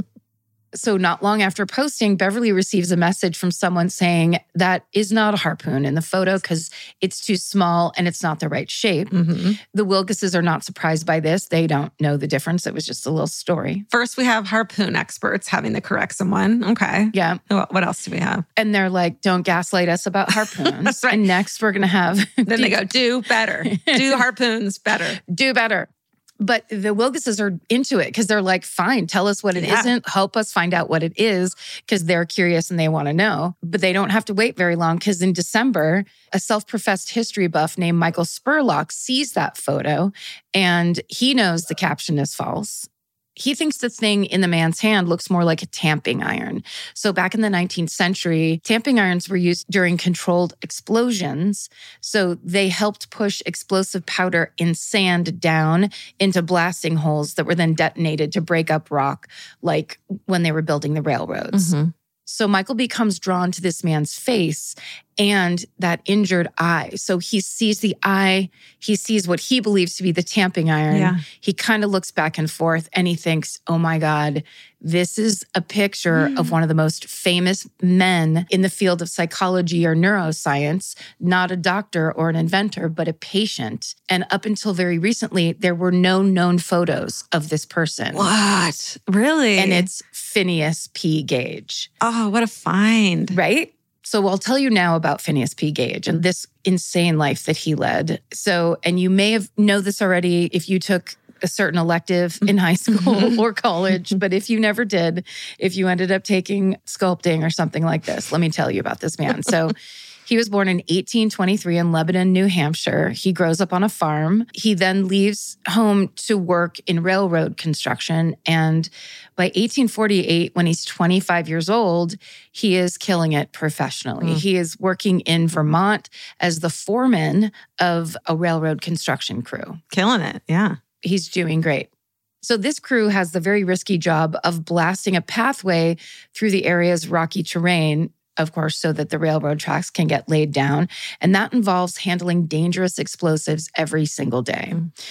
So not long after posting, Beverly receives a message from someone saying that is not a harpoon in the photo because it's too small and it's not the right shape. The Wilgeses are not surprised by this. They don't know the difference. It was just a little story. First, we have harpoon experts having to correct someone. Okay. Yeah. What else do we have? And they're like, "Don't gaslight us about harpoons." That's right. And next we're going to have... Then they go, "Do better. Do harpoons better. Do better." But the Wilgeses are into it because they're like, "Fine, tell us what it isn't. Help us find out what it is," because they're curious and they want to know. But they don't have to wait very long because in December, a self-professed history buff named Michael Spurlock sees that photo and he knows the caption is false. He thinks the thing in the man's hand looks more like a tamping iron. So back in the 19th century, tamping irons were used during controlled explosions. So they helped push explosive powder in sand down into blasting holes that were then detonated to break up rock, like when they were building the railroads. So Michael becomes drawn to this man's face and that injured eye. So he sees the eye, he sees what he believes to be the tamping iron. Yeah. He kind of looks back and forth and he thinks, "Oh my God, this is a picture of one of the most famous men in the field of psychology or neuroscience, not a doctor or an inventor, but a patient." And up until very recently, there were no known photos of this person. What? Really? And it's Phineas P. Gage. Oh, what a find. Right? So I'll tell you now about Phineas P. Gage and this insane life that he led. So, and you may know this already if you took a certain elective in high school or college, but if you never did, if you ended up taking sculpting or something like this, let me tell you about this man. So he was born in 1823 in Lebanon, New Hampshire. He grows up on a farm. He then leaves home to work in railroad construction. And by 1848, when he's 25 years old, he is killing it professionally. He is working in Vermont as the foreman of a railroad construction crew. Killing it. Yeah. He's doing great. So this crew has the very risky job of blasting a pathway through the area's rocky terrain, of course, so that the railroad tracks can get laid down. And that involves handling dangerous explosives every single day.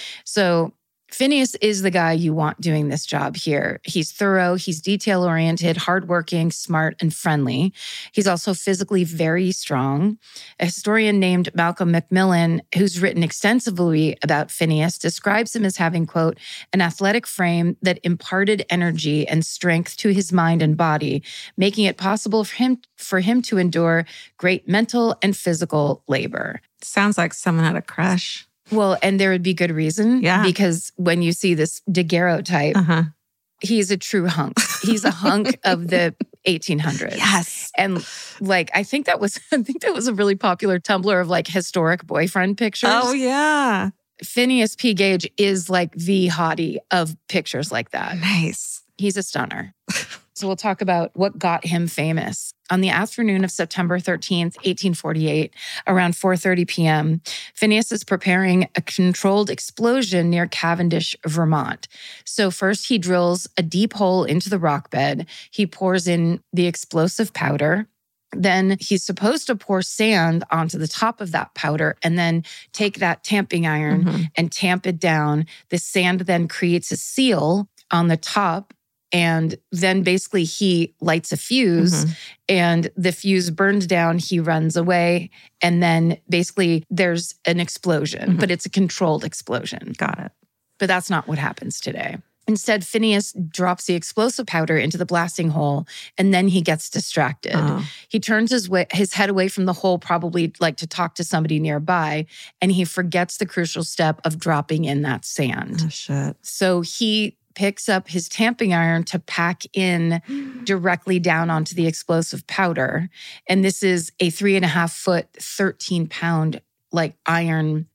So Phineas is the guy you want doing this job here. He's thorough, he's detail-oriented, hardworking, smart, and friendly. He's also physically very strong. A historian named Malcolm Macmillan, who's written extensively about Phineas, describes him as having, quote, "an athletic frame that imparted energy and strength to his mind and body, making it possible for him to endure great mental and physical labor." Sounds like someone had a crush. Well, and there would be good reason. Yeah. Because when you see this daguerreotype, he's a true hunk. He's a hunk of the 1800s. Yes. And like, I think that was a really popular Tumblr of like historic boyfriend pictures. Oh, yeah. Phineas P. Gage is like the hottie of pictures like that. Nice. He's a stunner. So we'll talk about what got him famous. On the afternoon of September 13th, 1848, around 4:30 p.m., Phineas is preparing a controlled explosion near Cavendish, Vermont. So first he drills a deep hole into the rock bed. He pours in the explosive powder. Then he's supposed to pour sand onto the top of that powder and then take that tamping iron and tamp it down. The sand then creates a seal on the top. And then basically he lights a fuse and the fuse burns down. He runs away. And then basically there's an explosion, but it's a controlled explosion. Got it. But that's not what happens today. Instead, Phineas drops the explosive powder into the blasting hole, and then he gets distracted. He turns his head away from the hole, probably like to talk to somebody nearby, and he forgets the crucial step of dropping in that sand. Oh, shit. So he picks up his tamping iron to pack in directly down onto the explosive powder. And this is a 3.5 foot, 13 pound like iron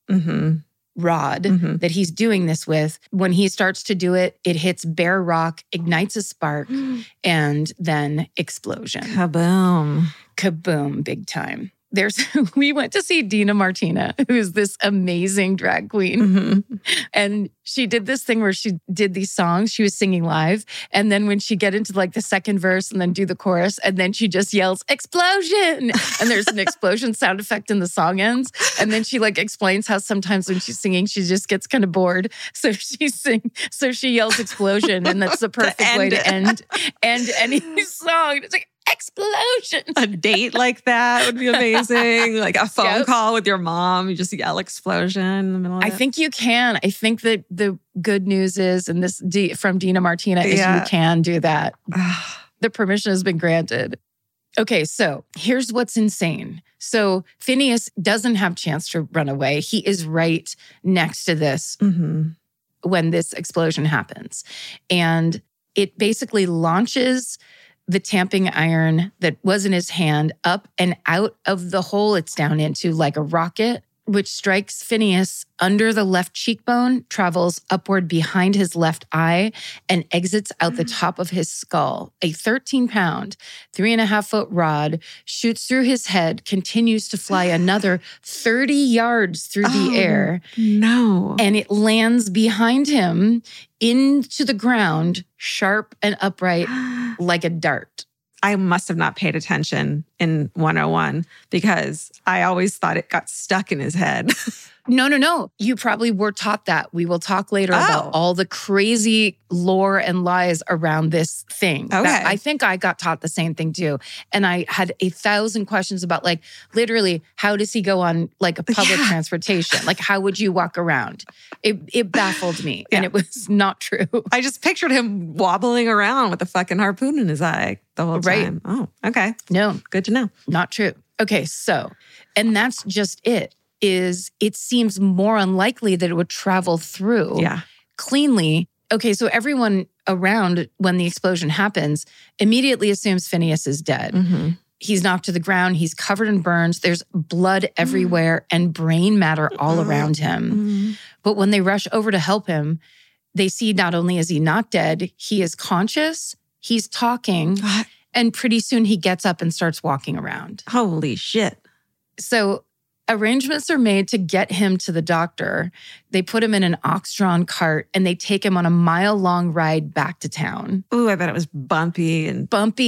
rod that he's doing this with. When he starts to do it, it hits bare rock, ignites a spark, and then explosion. Kaboom. Kaboom, big time. We went to see Dina Martina, who's this amazing drag queen. And she did this thing where she did these songs. She was singing live. And then when she get into like the second verse and then do the chorus, and then she just yells, explosion. And there's an explosion sound effect and the song ends. And then she like explains how sometimes when she's singing, she just gets kind of bored. So she yells explosion. And that's the perfect way to end any song. It's like, explosion. A date like that would be amazing. Like a phone call with your mom, you just yell explosion in the middle of it. I think you can. I think that the good news is, and this from Dina Martina, is you can do that. The permission has been granted. Okay, so here's what's insane. So Phineas doesn't have a chance to run away. He is right next to this when this explosion happens. And it basically launches the tamping iron that was in his hand up and out of the hole it's down into like a rocket, which strikes Phineas under the left cheekbone, travels upward behind his left eye, and exits out the top of his skull. A 13-pound, 3.5 foot rod shoots through his head, continues to fly another 30 yards through the air. No. And it lands behind him into the ground, sharp and upright like a dart. I must have not paid attention in 101 because I always thought it got stuck in his head. No. You probably were taught that. We will talk later about all the crazy lore and lies around this thing. Okay. I think I got taught the same thing too. And I had 1,000 questions about like, literally, how does he go on like a public transportation? Like, how would you walk around? It baffled me and it was not true. I just pictured him wobbling around with a fucking harpoon in his eye the whole time. Oh, okay. No. Good to know. Not true. Okay, so, and that's just it seems more unlikely that it would travel through cleanly. Okay, so everyone around when the explosion happens immediately assumes Phineas is dead. He's knocked to the ground. He's covered in burns. There's blood everywhere and brain matter all around him. But when they rush over to help him, they see not only is he not dead, he is conscious, he's talking, and pretty soon he gets up and starts walking around. Holy shit. So arrangements are made to get him to the doctor. They put him in an ox-drawn cart and they take him on a mile-long ride back to town. Ooh, I bet it was bumpy and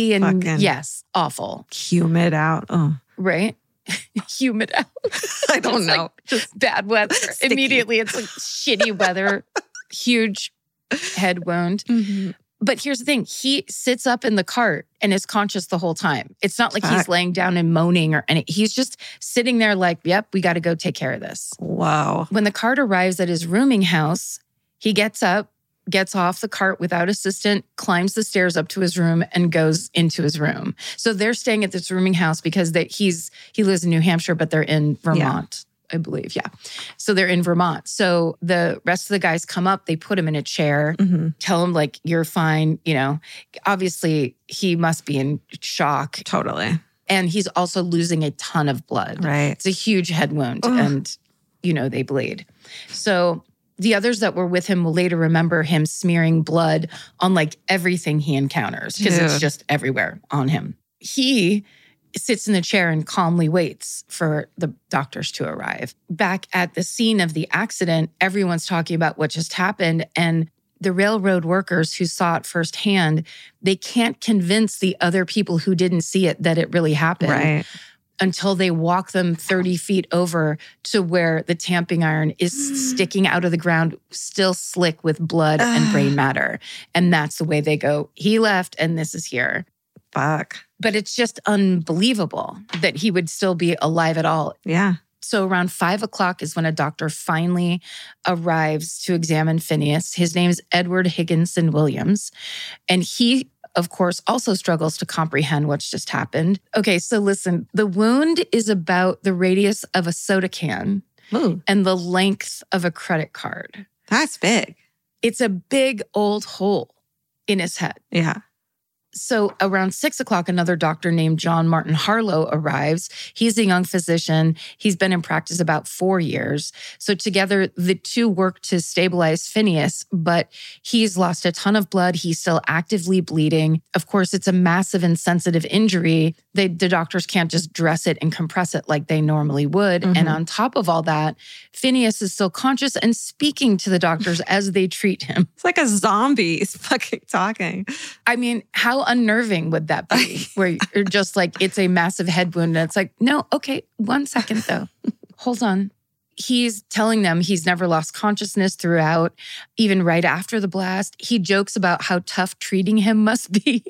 yes, awful. Humid out. Oh. Right? Humid out. I don't know. Like, just bad weather. Sticky. Immediately it's like shitty weather, huge head wound. But here's the thing. He sits up in the cart and is conscious the whole time. It's not like he's laying down and moaning or anything. He's just sitting there like, yep, we got to go take care of this. Wow. When the cart arrives at his rooming house, he gets up, gets off the cart without assistant, climbs the stairs up to his room and goes into his room. So they're staying at this rooming house because he lives in New Hampshire, but they're in Vermont. I believe. Yeah. So they're in Vermont. So the rest of the guys come up, they put him in a chair, tell him like, you're fine. You know, obviously he must be in shock. Totally. And he's also losing a ton of blood. Right. It's a huge head wound and, they bleed. So the others that were with him will later remember him smearing blood on like everything he encounters because it's just everywhere on him. He sits in the chair and calmly waits for the doctors to arrive. Back at the scene of the accident, everyone's talking about what just happened. And the railroad workers who saw it firsthand, they can't convince the other people who didn't see it that it really happened. Right. until they walk them 30 feet over to where the tamping iron is sticking out of the ground, still slick with blood and brain matter. And that's the way they go, he left and this is here. Fuck. But it's just unbelievable that he would still be alive at all. Yeah. So around 5:00 is when a doctor finally arrives to examine Phineas. His name is Edward Higginson Williams. And he, of course, also struggles to comprehend what's just happened. Okay, so listen, the wound is about the radius of a soda can and the length of a credit card. That's big. It's a big old hole in his head. Yeah. So around 6:00, another doctor named John Martin Harlow arrives. He's a young physician. He's been in practice about 4 years. So together, the two work to stabilize Phineas, but he's lost a ton of blood. He's still actively bleeding. Of course, it's a massive and sensitive injury. The doctors can't just dress it and compress it like they normally would. And on top of all that, Phineas is still conscious and speaking to the doctors as they treat him. It's like a zombie. He's fucking talking. I mean, how unnerving would that be? Where you're just like, it's a massive head wound. And it's like, no, okay, 1 second though. Hold on. He's telling them he's never lost consciousness throughout, even right after the blast. He jokes about how tough treating him must be.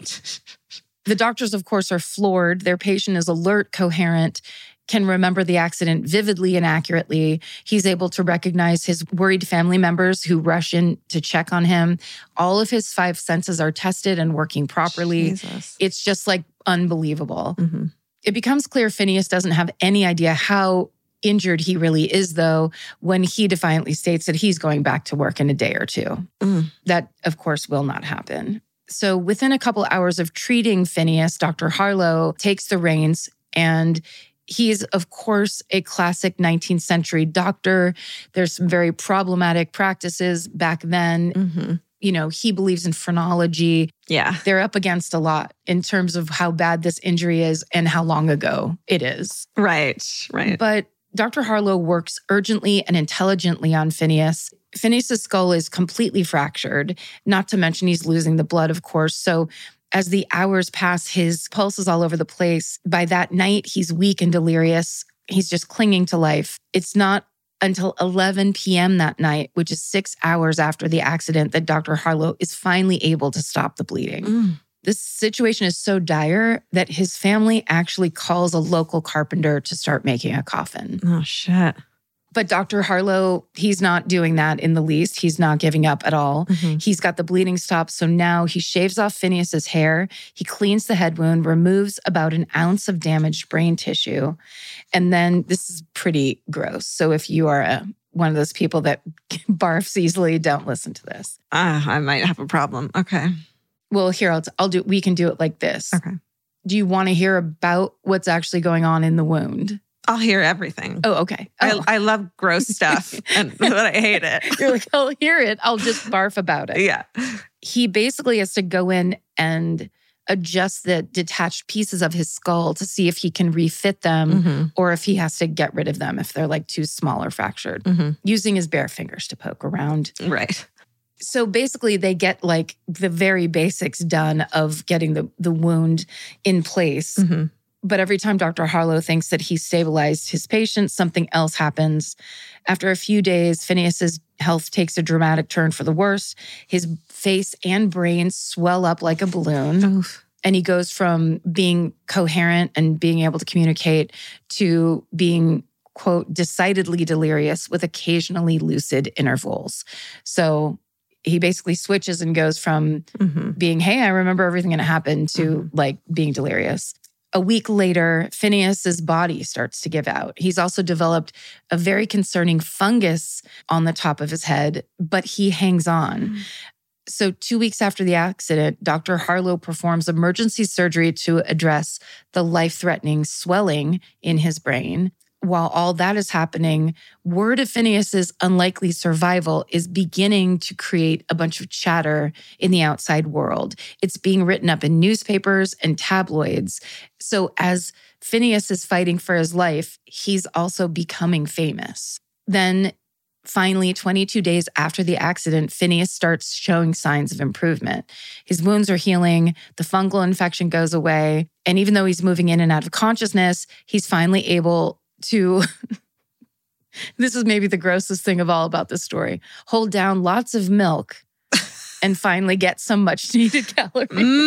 The doctors, of course, are floored. Their patient is alert, coherent, can remember the accident vividly and accurately. He's able to recognize his worried family members who rush in to check on him. All of his 5 senses are tested and working properly. Jesus. It's just like unbelievable. It becomes clear Phineas doesn't have any idea how injured he really is, though, when he defiantly states that he's going back to work in a day or two. That, of course, will not happen. So within a couple hours of treating Phineas, Dr. Harlow takes the reins, and he's, of course, a classic 19th century doctor. There's some very problematic practices back then. You know, he believes in phrenology. Yeah. They're up against a lot in terms of how bad this injury is and how long ago it is. Right. But Dr. Harlow works urgently and intelligently on Phineas. Phineas's skull is completely fractured, not to mention he's losing the blood, of course. So as the hours pass, his pulse is all over the place. By that night, he's weak and delirious. He's just clinging to life. It's not until 11 p.m. that night, which is 6 hours after the accident, that Dr. Harlow is finally able to stop the bleeding. This situation is so dire that his family actually calls a local carpenter to start making a coffin. Oh, shit. But Dr. Harlow, he's not doing that in the least. He's not giving up at all. He's got the bleeding stopped. So now he shaves off Phineas's hair. He cleans the head wound, removes about an ounce of damaged brain tissue. And then this is pretty gross. So if you are one of those people that barfs easily, don't listen to this. I might have a problem. Okay. Well, here, we can do it like this. Okay. Do you want to hear about what's actually going on in the wound? I'll hear everything. Oh, okay. Oh. I love gross stuff, but I hate it. You're like, I'll hear it. I'll just barf about it. Yeah. He basically has to go in and adjust the detached pieces of his skull to see if he can refit them or if he has to get rid of them if they're like too small or fractured, using his bare fingers to poke around. Right. So basically they get like the very basics done of getting the wound in place. But every time Dr. Harlow thinks that he's stabilized his patient, something else happens. After a few days, Phineas's health takes a dramatic turn for the worse. His face and brain swell up like a balloon. Oof. And he goes from being coherent and being able to communicate to being, quote, decidedly delirious with occasionally lucid intervals. So he basically switches and goes from being, hey, I remember everything that happened to like being delirious. A week later, Phineas's body starts to give out. He's also developed a very concerning fungus on the top of his head, but he hangs on. So 2 weeks after the accident, Dr. Harlow performs emergency surgery to address the life-threatening swelling in his brain. While all that is happening, word of Phineas's unlikely survival is beginning to create a bunch of chatter in the outside world. It's being written up in newspapers and tabloids. So as Phineas is fighting for his life, he's also becoming famous. Then Finally, 22 days after the accident, Phineas starts showing signs of improvement. His wounds are healing, the fungal infection goes away, and even though he's moving in and out of consciousness, he's finally able to, this is maybe the grossest thing of all about this story, hold down lots of milk and finally get some much needed calories.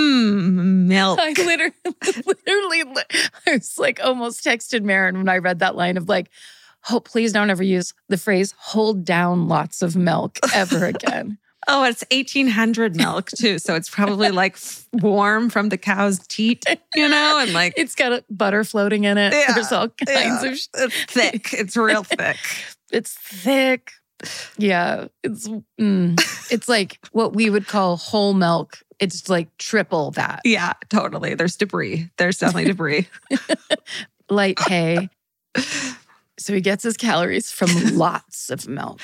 Milk. I literally, I was like almost texted Maren when I read that line of like, oh, please don't ever use the phrase hold down lots of milk ever again. Oh, it's 1800 milk too. So it's probably like warm from the cow's teat, and like. It's got butter floating in it. Yeah, There's all kinds of It's thick. It's real thick. It's thick. Yeah. It's like what we would call whole milk. It's like triple that. Yeah, totally. There's debris. There's definitely debris. Light hay. So he gets his calories from lots of milk.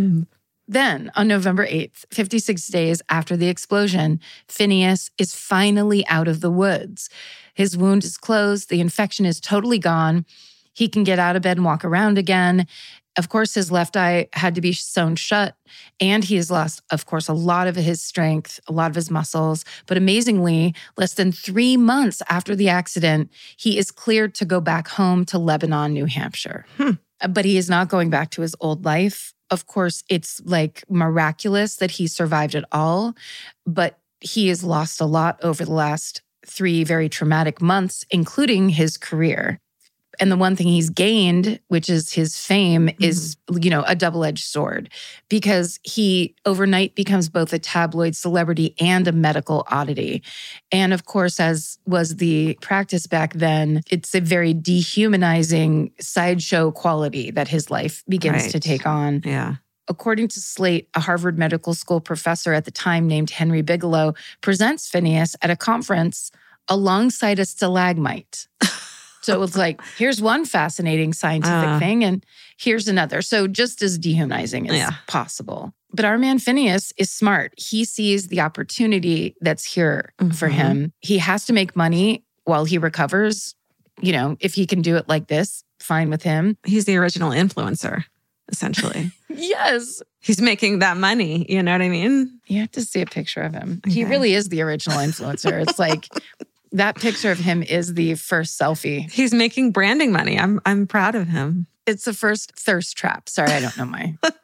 Then on November 8th, 56 days after the explosion, Phineas is finally out of the woods. His wound is closed. The infection is totally gone. He can get out of bed and walk around again. Of course, his left eye had to be sewn shut, and he has lost, of course, a lot of his strength, a lot of his muscles. But amazingly, less than 3 months after the accident, he is cleared to go back home to Lebanon, New Hampshire. But he is not going back to his old life. Of course, it's like miraculous that he survived it all, but he has lost a lot over the last 3 very traumatic months, including his career. And the one thing he's gained, which is his fame, is, a double-edged sword, because he overnight becomes both a tabloid celebrity and a medical oddity. And of course, as was the practice back then, it's a very dehumanizing sideshow quality that his life begins to take on. Yeah. According to Slate, a Harvard Medical School professor at the time named Henry Bigelow presents Phineas at a conference alongside a stalagmite. So it's like, here's one fascinating scientific thing, and here's another. So just as dehumanizing as possible. But our man Phineas is smart. He sees the opportunity that's here for him. He has to make money while he recovers. If he can do it like this, fine with him. He's the original influencer, essentially. Yes. He's making that money. You know what I mean? You have to see a picture of him. Okay. He really is the original influencer. It's like... That picture of him is the first selfie. He's making branding money. I'm proud of him. It's the first thirst trap. Sorry, I don't know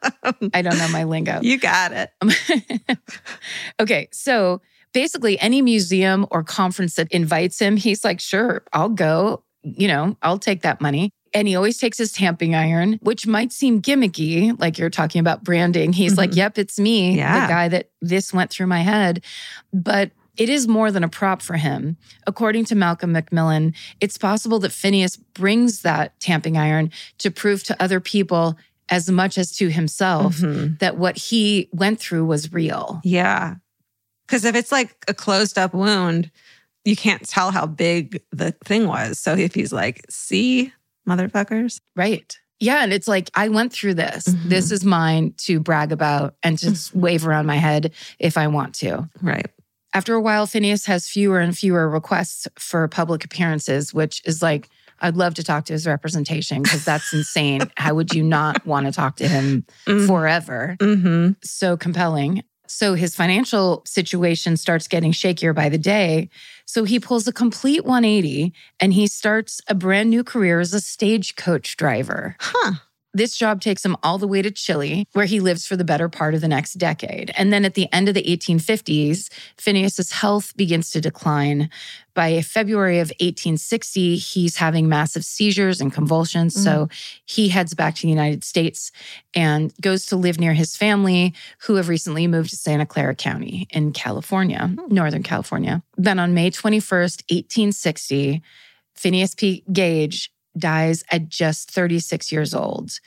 my lingo. You got it. Okay, so basically any museum or conference that invites him, he's like, sure, I'll go. I'll take that money. And he always takes his tamping iron, which might seem gimmicky, like you're talking about branding. He's like, yep, it's me, the guy that this went through my head. But it is more than a prop for him. According to Malcolm McMillan, it's possible that Phineas brings that tamping iron to prove to other people as much as to himself that what he went through was real. Yeah. Because if it's like a closed up wound, you can't tell how big the thing was. So if he's like, see, motherfuckers. Right. Yeah. And it's like, I went through this. This is mine to brag about and just wave around my head if I want to. Right. After a while, Phineas has fewer and fewer requests for public appearances, which is like, I'd love to talk to his representation because that's insane. How would you not want to talk to him forever? So compelling. So his financial situation starts getting shakier by the day. So he pulls a complete 180 and he starts a brand new career as a stagecoach driver. This job takes him all the way to Chile, where he lives for the better part of the next decade. And then at the end of the 1850s, Phineas's health begins to decline. By February of 1860, he's having massive seizures and convulsions. So he heads back to the United States and goes to live near his family, who have recently moved to Santa Clara County in California, Northern California. Then on May 21st, 1860, Phineas P. Gage dies at just 36 years old.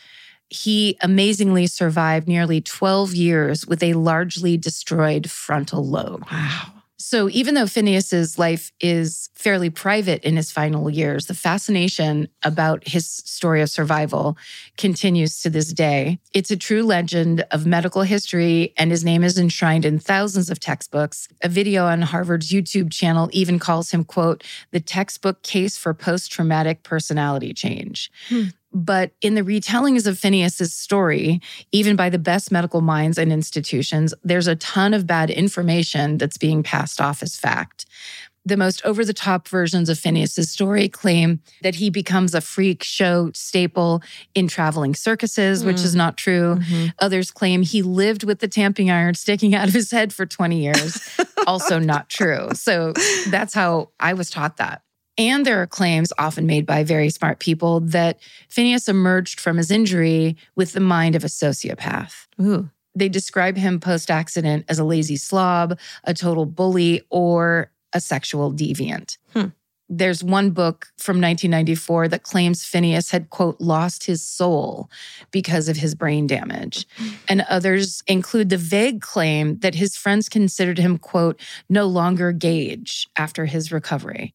He amazingly survived nearly 12 years with a largely destroyed frontal lobe. Wow. So even though Phineas's life is fairly private in his final years, the fascination about his story of survival continues to this day. It's a true legend of medical history, and his name is enshrined in thousands of textbooks. A video on Harvard's YouTube channel even calls him, quote, the textbook case for post-traumatic personality change. But in the retellings of Phineas's story, even by the best medical minds and institutions, there's a ton of bad information that's being passed off as fact. The most over-the-top versions of Phineas's story claim that he becomes a freak show staple in traveling circuses, which is not true. Others claim he lived with the tamping iron sticking out of his head for 20 years. Also not true. So that's how I was taught that. And there are claims often made by very smart people that Phineas emerged from his injury with the mind of a sociopath. Ooh. They describe him post-accident as a lazy slob, a total bully, or a sexual deviant. There's one book from 1994 that claims Phineas had, quote, lost his soul because of his brain damage. And others include the vague claim that his friends considered him, quote, no longer Gage after his recovery.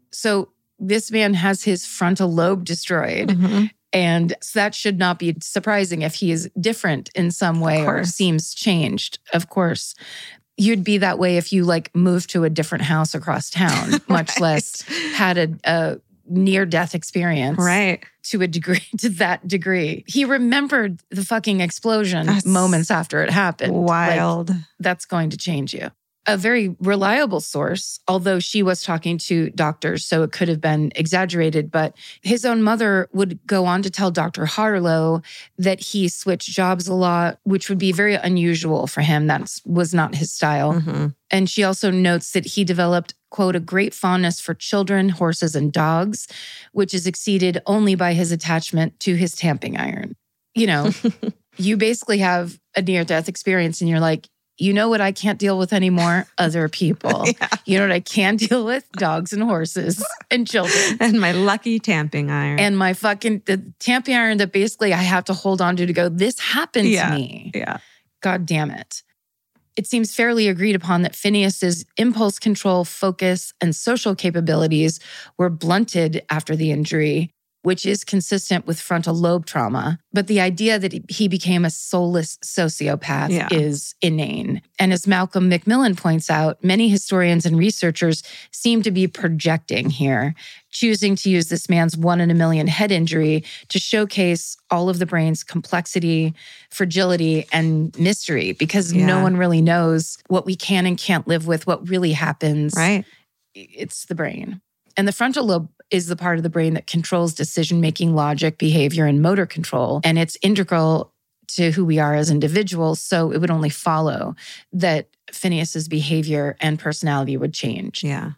So this man has his frontal lobe destroyed. And so that should not be surprising if he is different in some way or seems changed, of course. You'd be that way if you moved to a different house across town, much less had a near-death experience. Right. To that degree. He remembered the fucking explosion moments after it happened. Wild. That's going to change you. A very reliable source, although she was talking to doctors, so it could have been exaggerated, but his own mother would go on to tell Dr. Harlow that he switched jobs a lot, which would be very unusual for him. That was not his style. And she also notes that he developed, quote, a great fondness for children, horses, and dogs, which is exceeded only by his attachment to his tamping iron. You know, you basically have a near-death experience and you're like, you know what I can't deal with anymore? Other people. You know what I can deal with? Dogs and horses and children. And my lucky tamping iron. And my the tamping iron that basically I have to hold on to go, this happened to me. Yeah. God damn it. It seems fairly agreed upon that Phineas's impulse control, focus, and social capabilities were blunted after the injury, which is consistent with frontal lobe trauma. But the idea that he became a soulless sociopath is inane. And as Malcolm McMillan points out, many historians and researchers seem to be projecting here, choosing to use this man's 1 in a million head injury to showcase all of the brain's complexity, fragility, and mystery, because no one really knows what we can and can't live with, what really happens. Right. It's the brain. And the frontal lobe is the part of the brain that controls decision-making, logic, behavior, and motor control. And it's integral to who we are as individuals. So it would only follow that Phineas's behavior and personality would change. Yeah.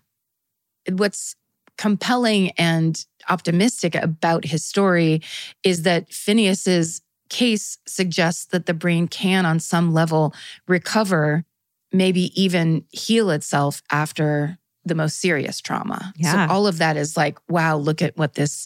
What's compelling and optimistic about his story is that Phineas's case suggests that the brain can, on some level, recover, maybe even heal itself after the most serious trauma. Yeah. So all of that is like, wow, look at what this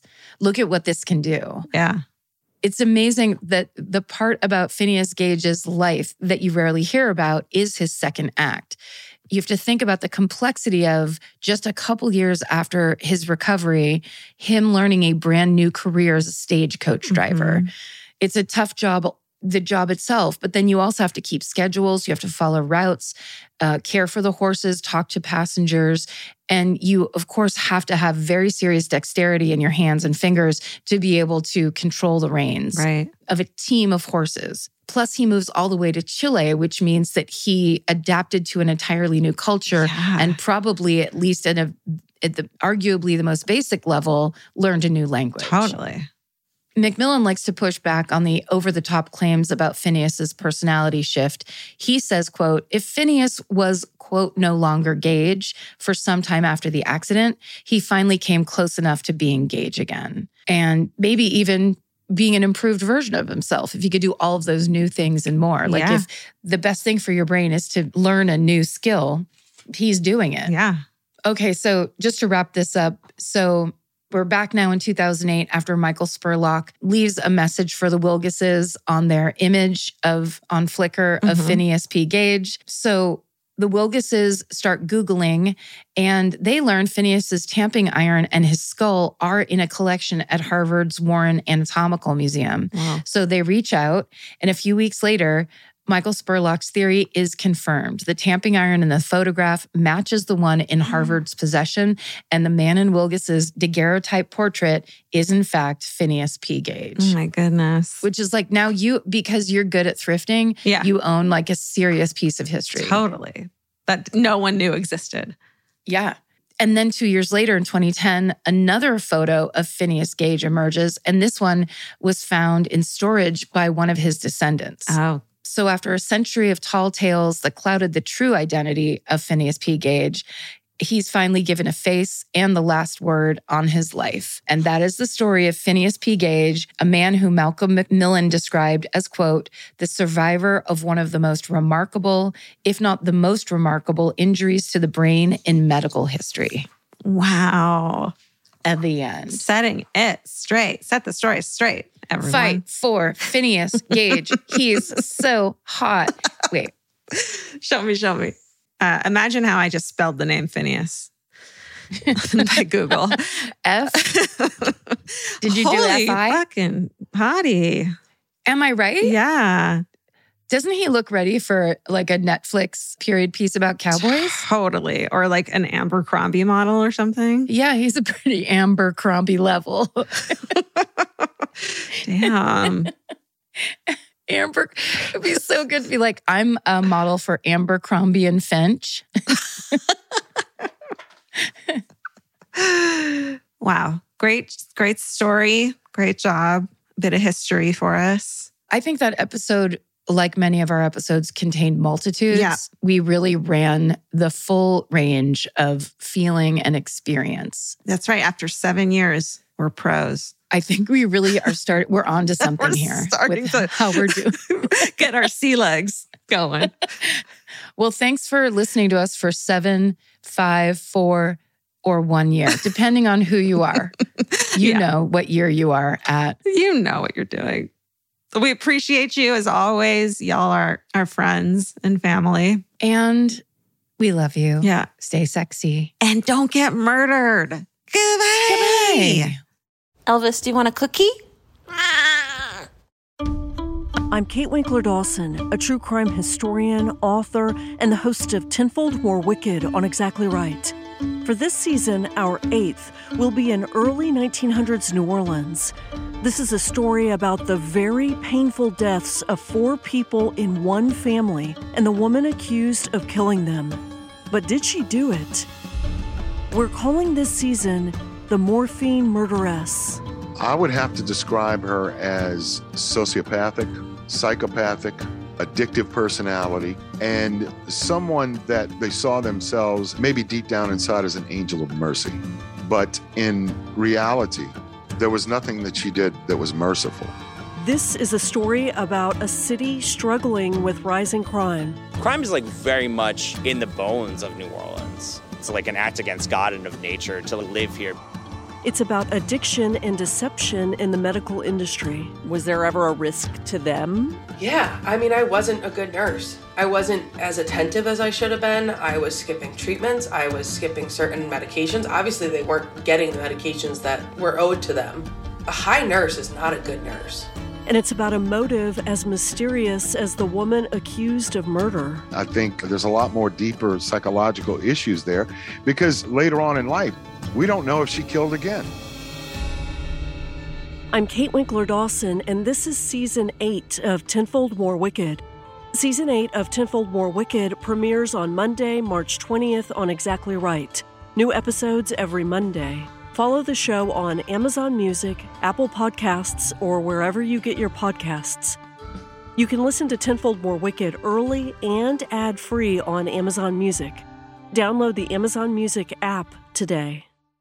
can do. Yeah. It's amazing that the part about Phineas Gage's life that you rarely hear about is his second act. You have to think about the complexity of just a couple years after his recovery, him learning a brand new career as a stagecoach driver. It's a tough job, the job itself, but then you also have to keep schedules. You have to follow routes, care for the horses, talk to passengers. And you, of course, have to have very serious dexterity in your hands and fingers to be able to control the reins of a team of horses. Plus, he moves all the way to Chile, which means that he adapted to an entirely new culture and probably, at least at arguably the most basic level, learned a new language. Totally. McMillan likes to push back on the over-the-top claims about Phineas's personality shift. He says, quote, if Phineas was, quote, no longer Gage for some time after the accident, he finally came close enough to being Gage again. And maybe even being an improved version of himself, if he could do all of those new things and more. Like if the best thing for your brain is to learn a new skill, he's doing it. Yeah. Okay, so just to wrap this up, so we're back now in 2008 after Michael Spurlock leaves a message for the Wilgeses on their image on Flickr of Phineas P. Gage. So the Wilgeses start Googling and they learn Phineas's tamping iron and his skull are in a collection at Harvard's Warren Anatomical Museum. Wow. So they reach out, and a few weeks later, Michael Spurlock's theory is confirmed. The tamping iron in the photograph matches the one in Harvard's possession, and the man in Wilgis's daguerreotype portrait is in fact Phineas P. Gage. Oh my goodness. Which is like now because you're good at thrifting, you own like a serious piece of history. Totally. That no one knew existed. Yeah. And then 2 years later in 2010, another photo of Phineas Gage emerges, and this one was found in storage by one of his descendants. Oh. So after a century of tall tales that clouded the true identity of Phineas P. Gage, he's finally given a face and the last word on his life. And that is the story of Phineas P. Gage, a man who Malcolm Macmillan described as, quote, the survivor of one of the most remarkable, if not the most remarkable, injuries to the brain in medical history. Wow. At the end. Setting it straight. Set the story straight, everyone. Fight for Phineas Gage. He's so hot. Wait. Show me. Imagine how I just spelled the name Phineas by Google. F? Did you do Holy F-I? fucking hottie. Am I right? Yeah. Doesn't he look ready for like a Netflix period piece about cowboys? Totally. Or like an Abercrombie model or something. Yeah, he's a pretty Abercrombie level. Damn. Amber, it'd be so good to be like, I'm a model for Abercrombie and Finch. Wow. Great story. Great job. Bit of history for us. I think that episode, like many of our episodes, contained multitudes. Yeah. We really ran the full range of feeling and experience. That's right. After 7 years, we're pros. I think we really are we're on to something here. Starting with to how we're doing. Get our sea legs going. Well, thanks for listening to us for 7, 5, 4, or 1 year, depending on who you are. You know what year you are at. You know what you're doing. So we appreciate you as always. Y'all are our friends and family. And we love you. Yeah. Stay sexy. And don't get murdered. Goodbye. Goodbye. Elvis, do you want a cookie? I'm Kate Winkler Dawson, a true crime historian, author, and the host of Tenfold More Wicked on Exactly Right. For this season, our 8th, will be in early 1900s New Orleans. This is a story about the very painful deaths of 4 people in one family and the woman accused of killing them. But did she do it? We're calling this season The Morphine Murderess. I would have to describe her as sociopathic, psychopathic, addictive personality, and someone that they saw themselves maybe deep down inside as an angel of mercy. But in reality, there was nothing that she did that was merciful. This is a story about a city struggling with rising crime. Crime is like very much in the bones of New Orleans. It's like an act against God and of nature to live here. It's about addiction and deception in the medical industry. Was there ever a risk to them? Yeah, I mean, I wasn't a good nurse. I wasn't as attentive as I should have been. I was skipping treatments. I was skipping certain medications. Obviously, they weren't getting the medications that were owed to them. A high nurse is not a good nurse. And it's about a motive as mysterious as the woman accused of murder. I think there's a lot more deeper psychological issues there because later on in life, we don't know if she killed again. I'm Kate Winkler Dawson, and this is Season 8 of Tenfold More Wicked. Season 8 of Tenfold More Wicked premieres on Monday, March 20th on Exactly Right. New episodes every Monday. Follow the show on Amazon Music, Apple Podcasts, or wherever you get your podcasts. You can listen to Tenfold More Wicked early and ad-free on Amazon Music. Download the Amazon Music app today.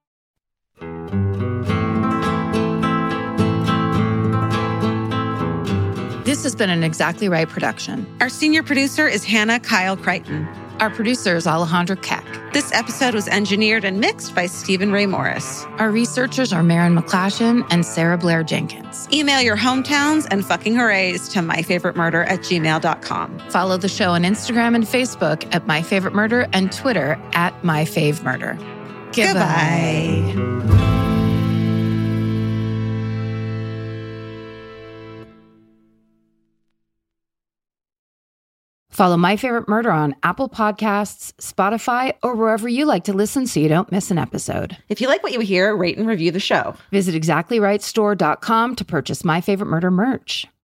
This has been an Exactly Right production. Our senior producer is Hannah Kyle Crichton. Our producer is Alejandra Keck. This episode was engineered and mixed by Stephen Ray Morris. Our researchers are Maren McClashin and Sarah Blair Jenkins. Email your hometowns and fucking hoorays to myfavoritemurder@gmail.com. Follow the show on Instagram and Facebook at My Favorite Murder and Twitter at My Fave Murder. Goodbye. Follow My Favorite Murder on Apple Podcasts, Spotify, or wherever you like to listen so you don't miss an episode. If you like what you hear, rate and review the show. Visit ExactlyRightStore.com to purchase My Favorite Murder merch.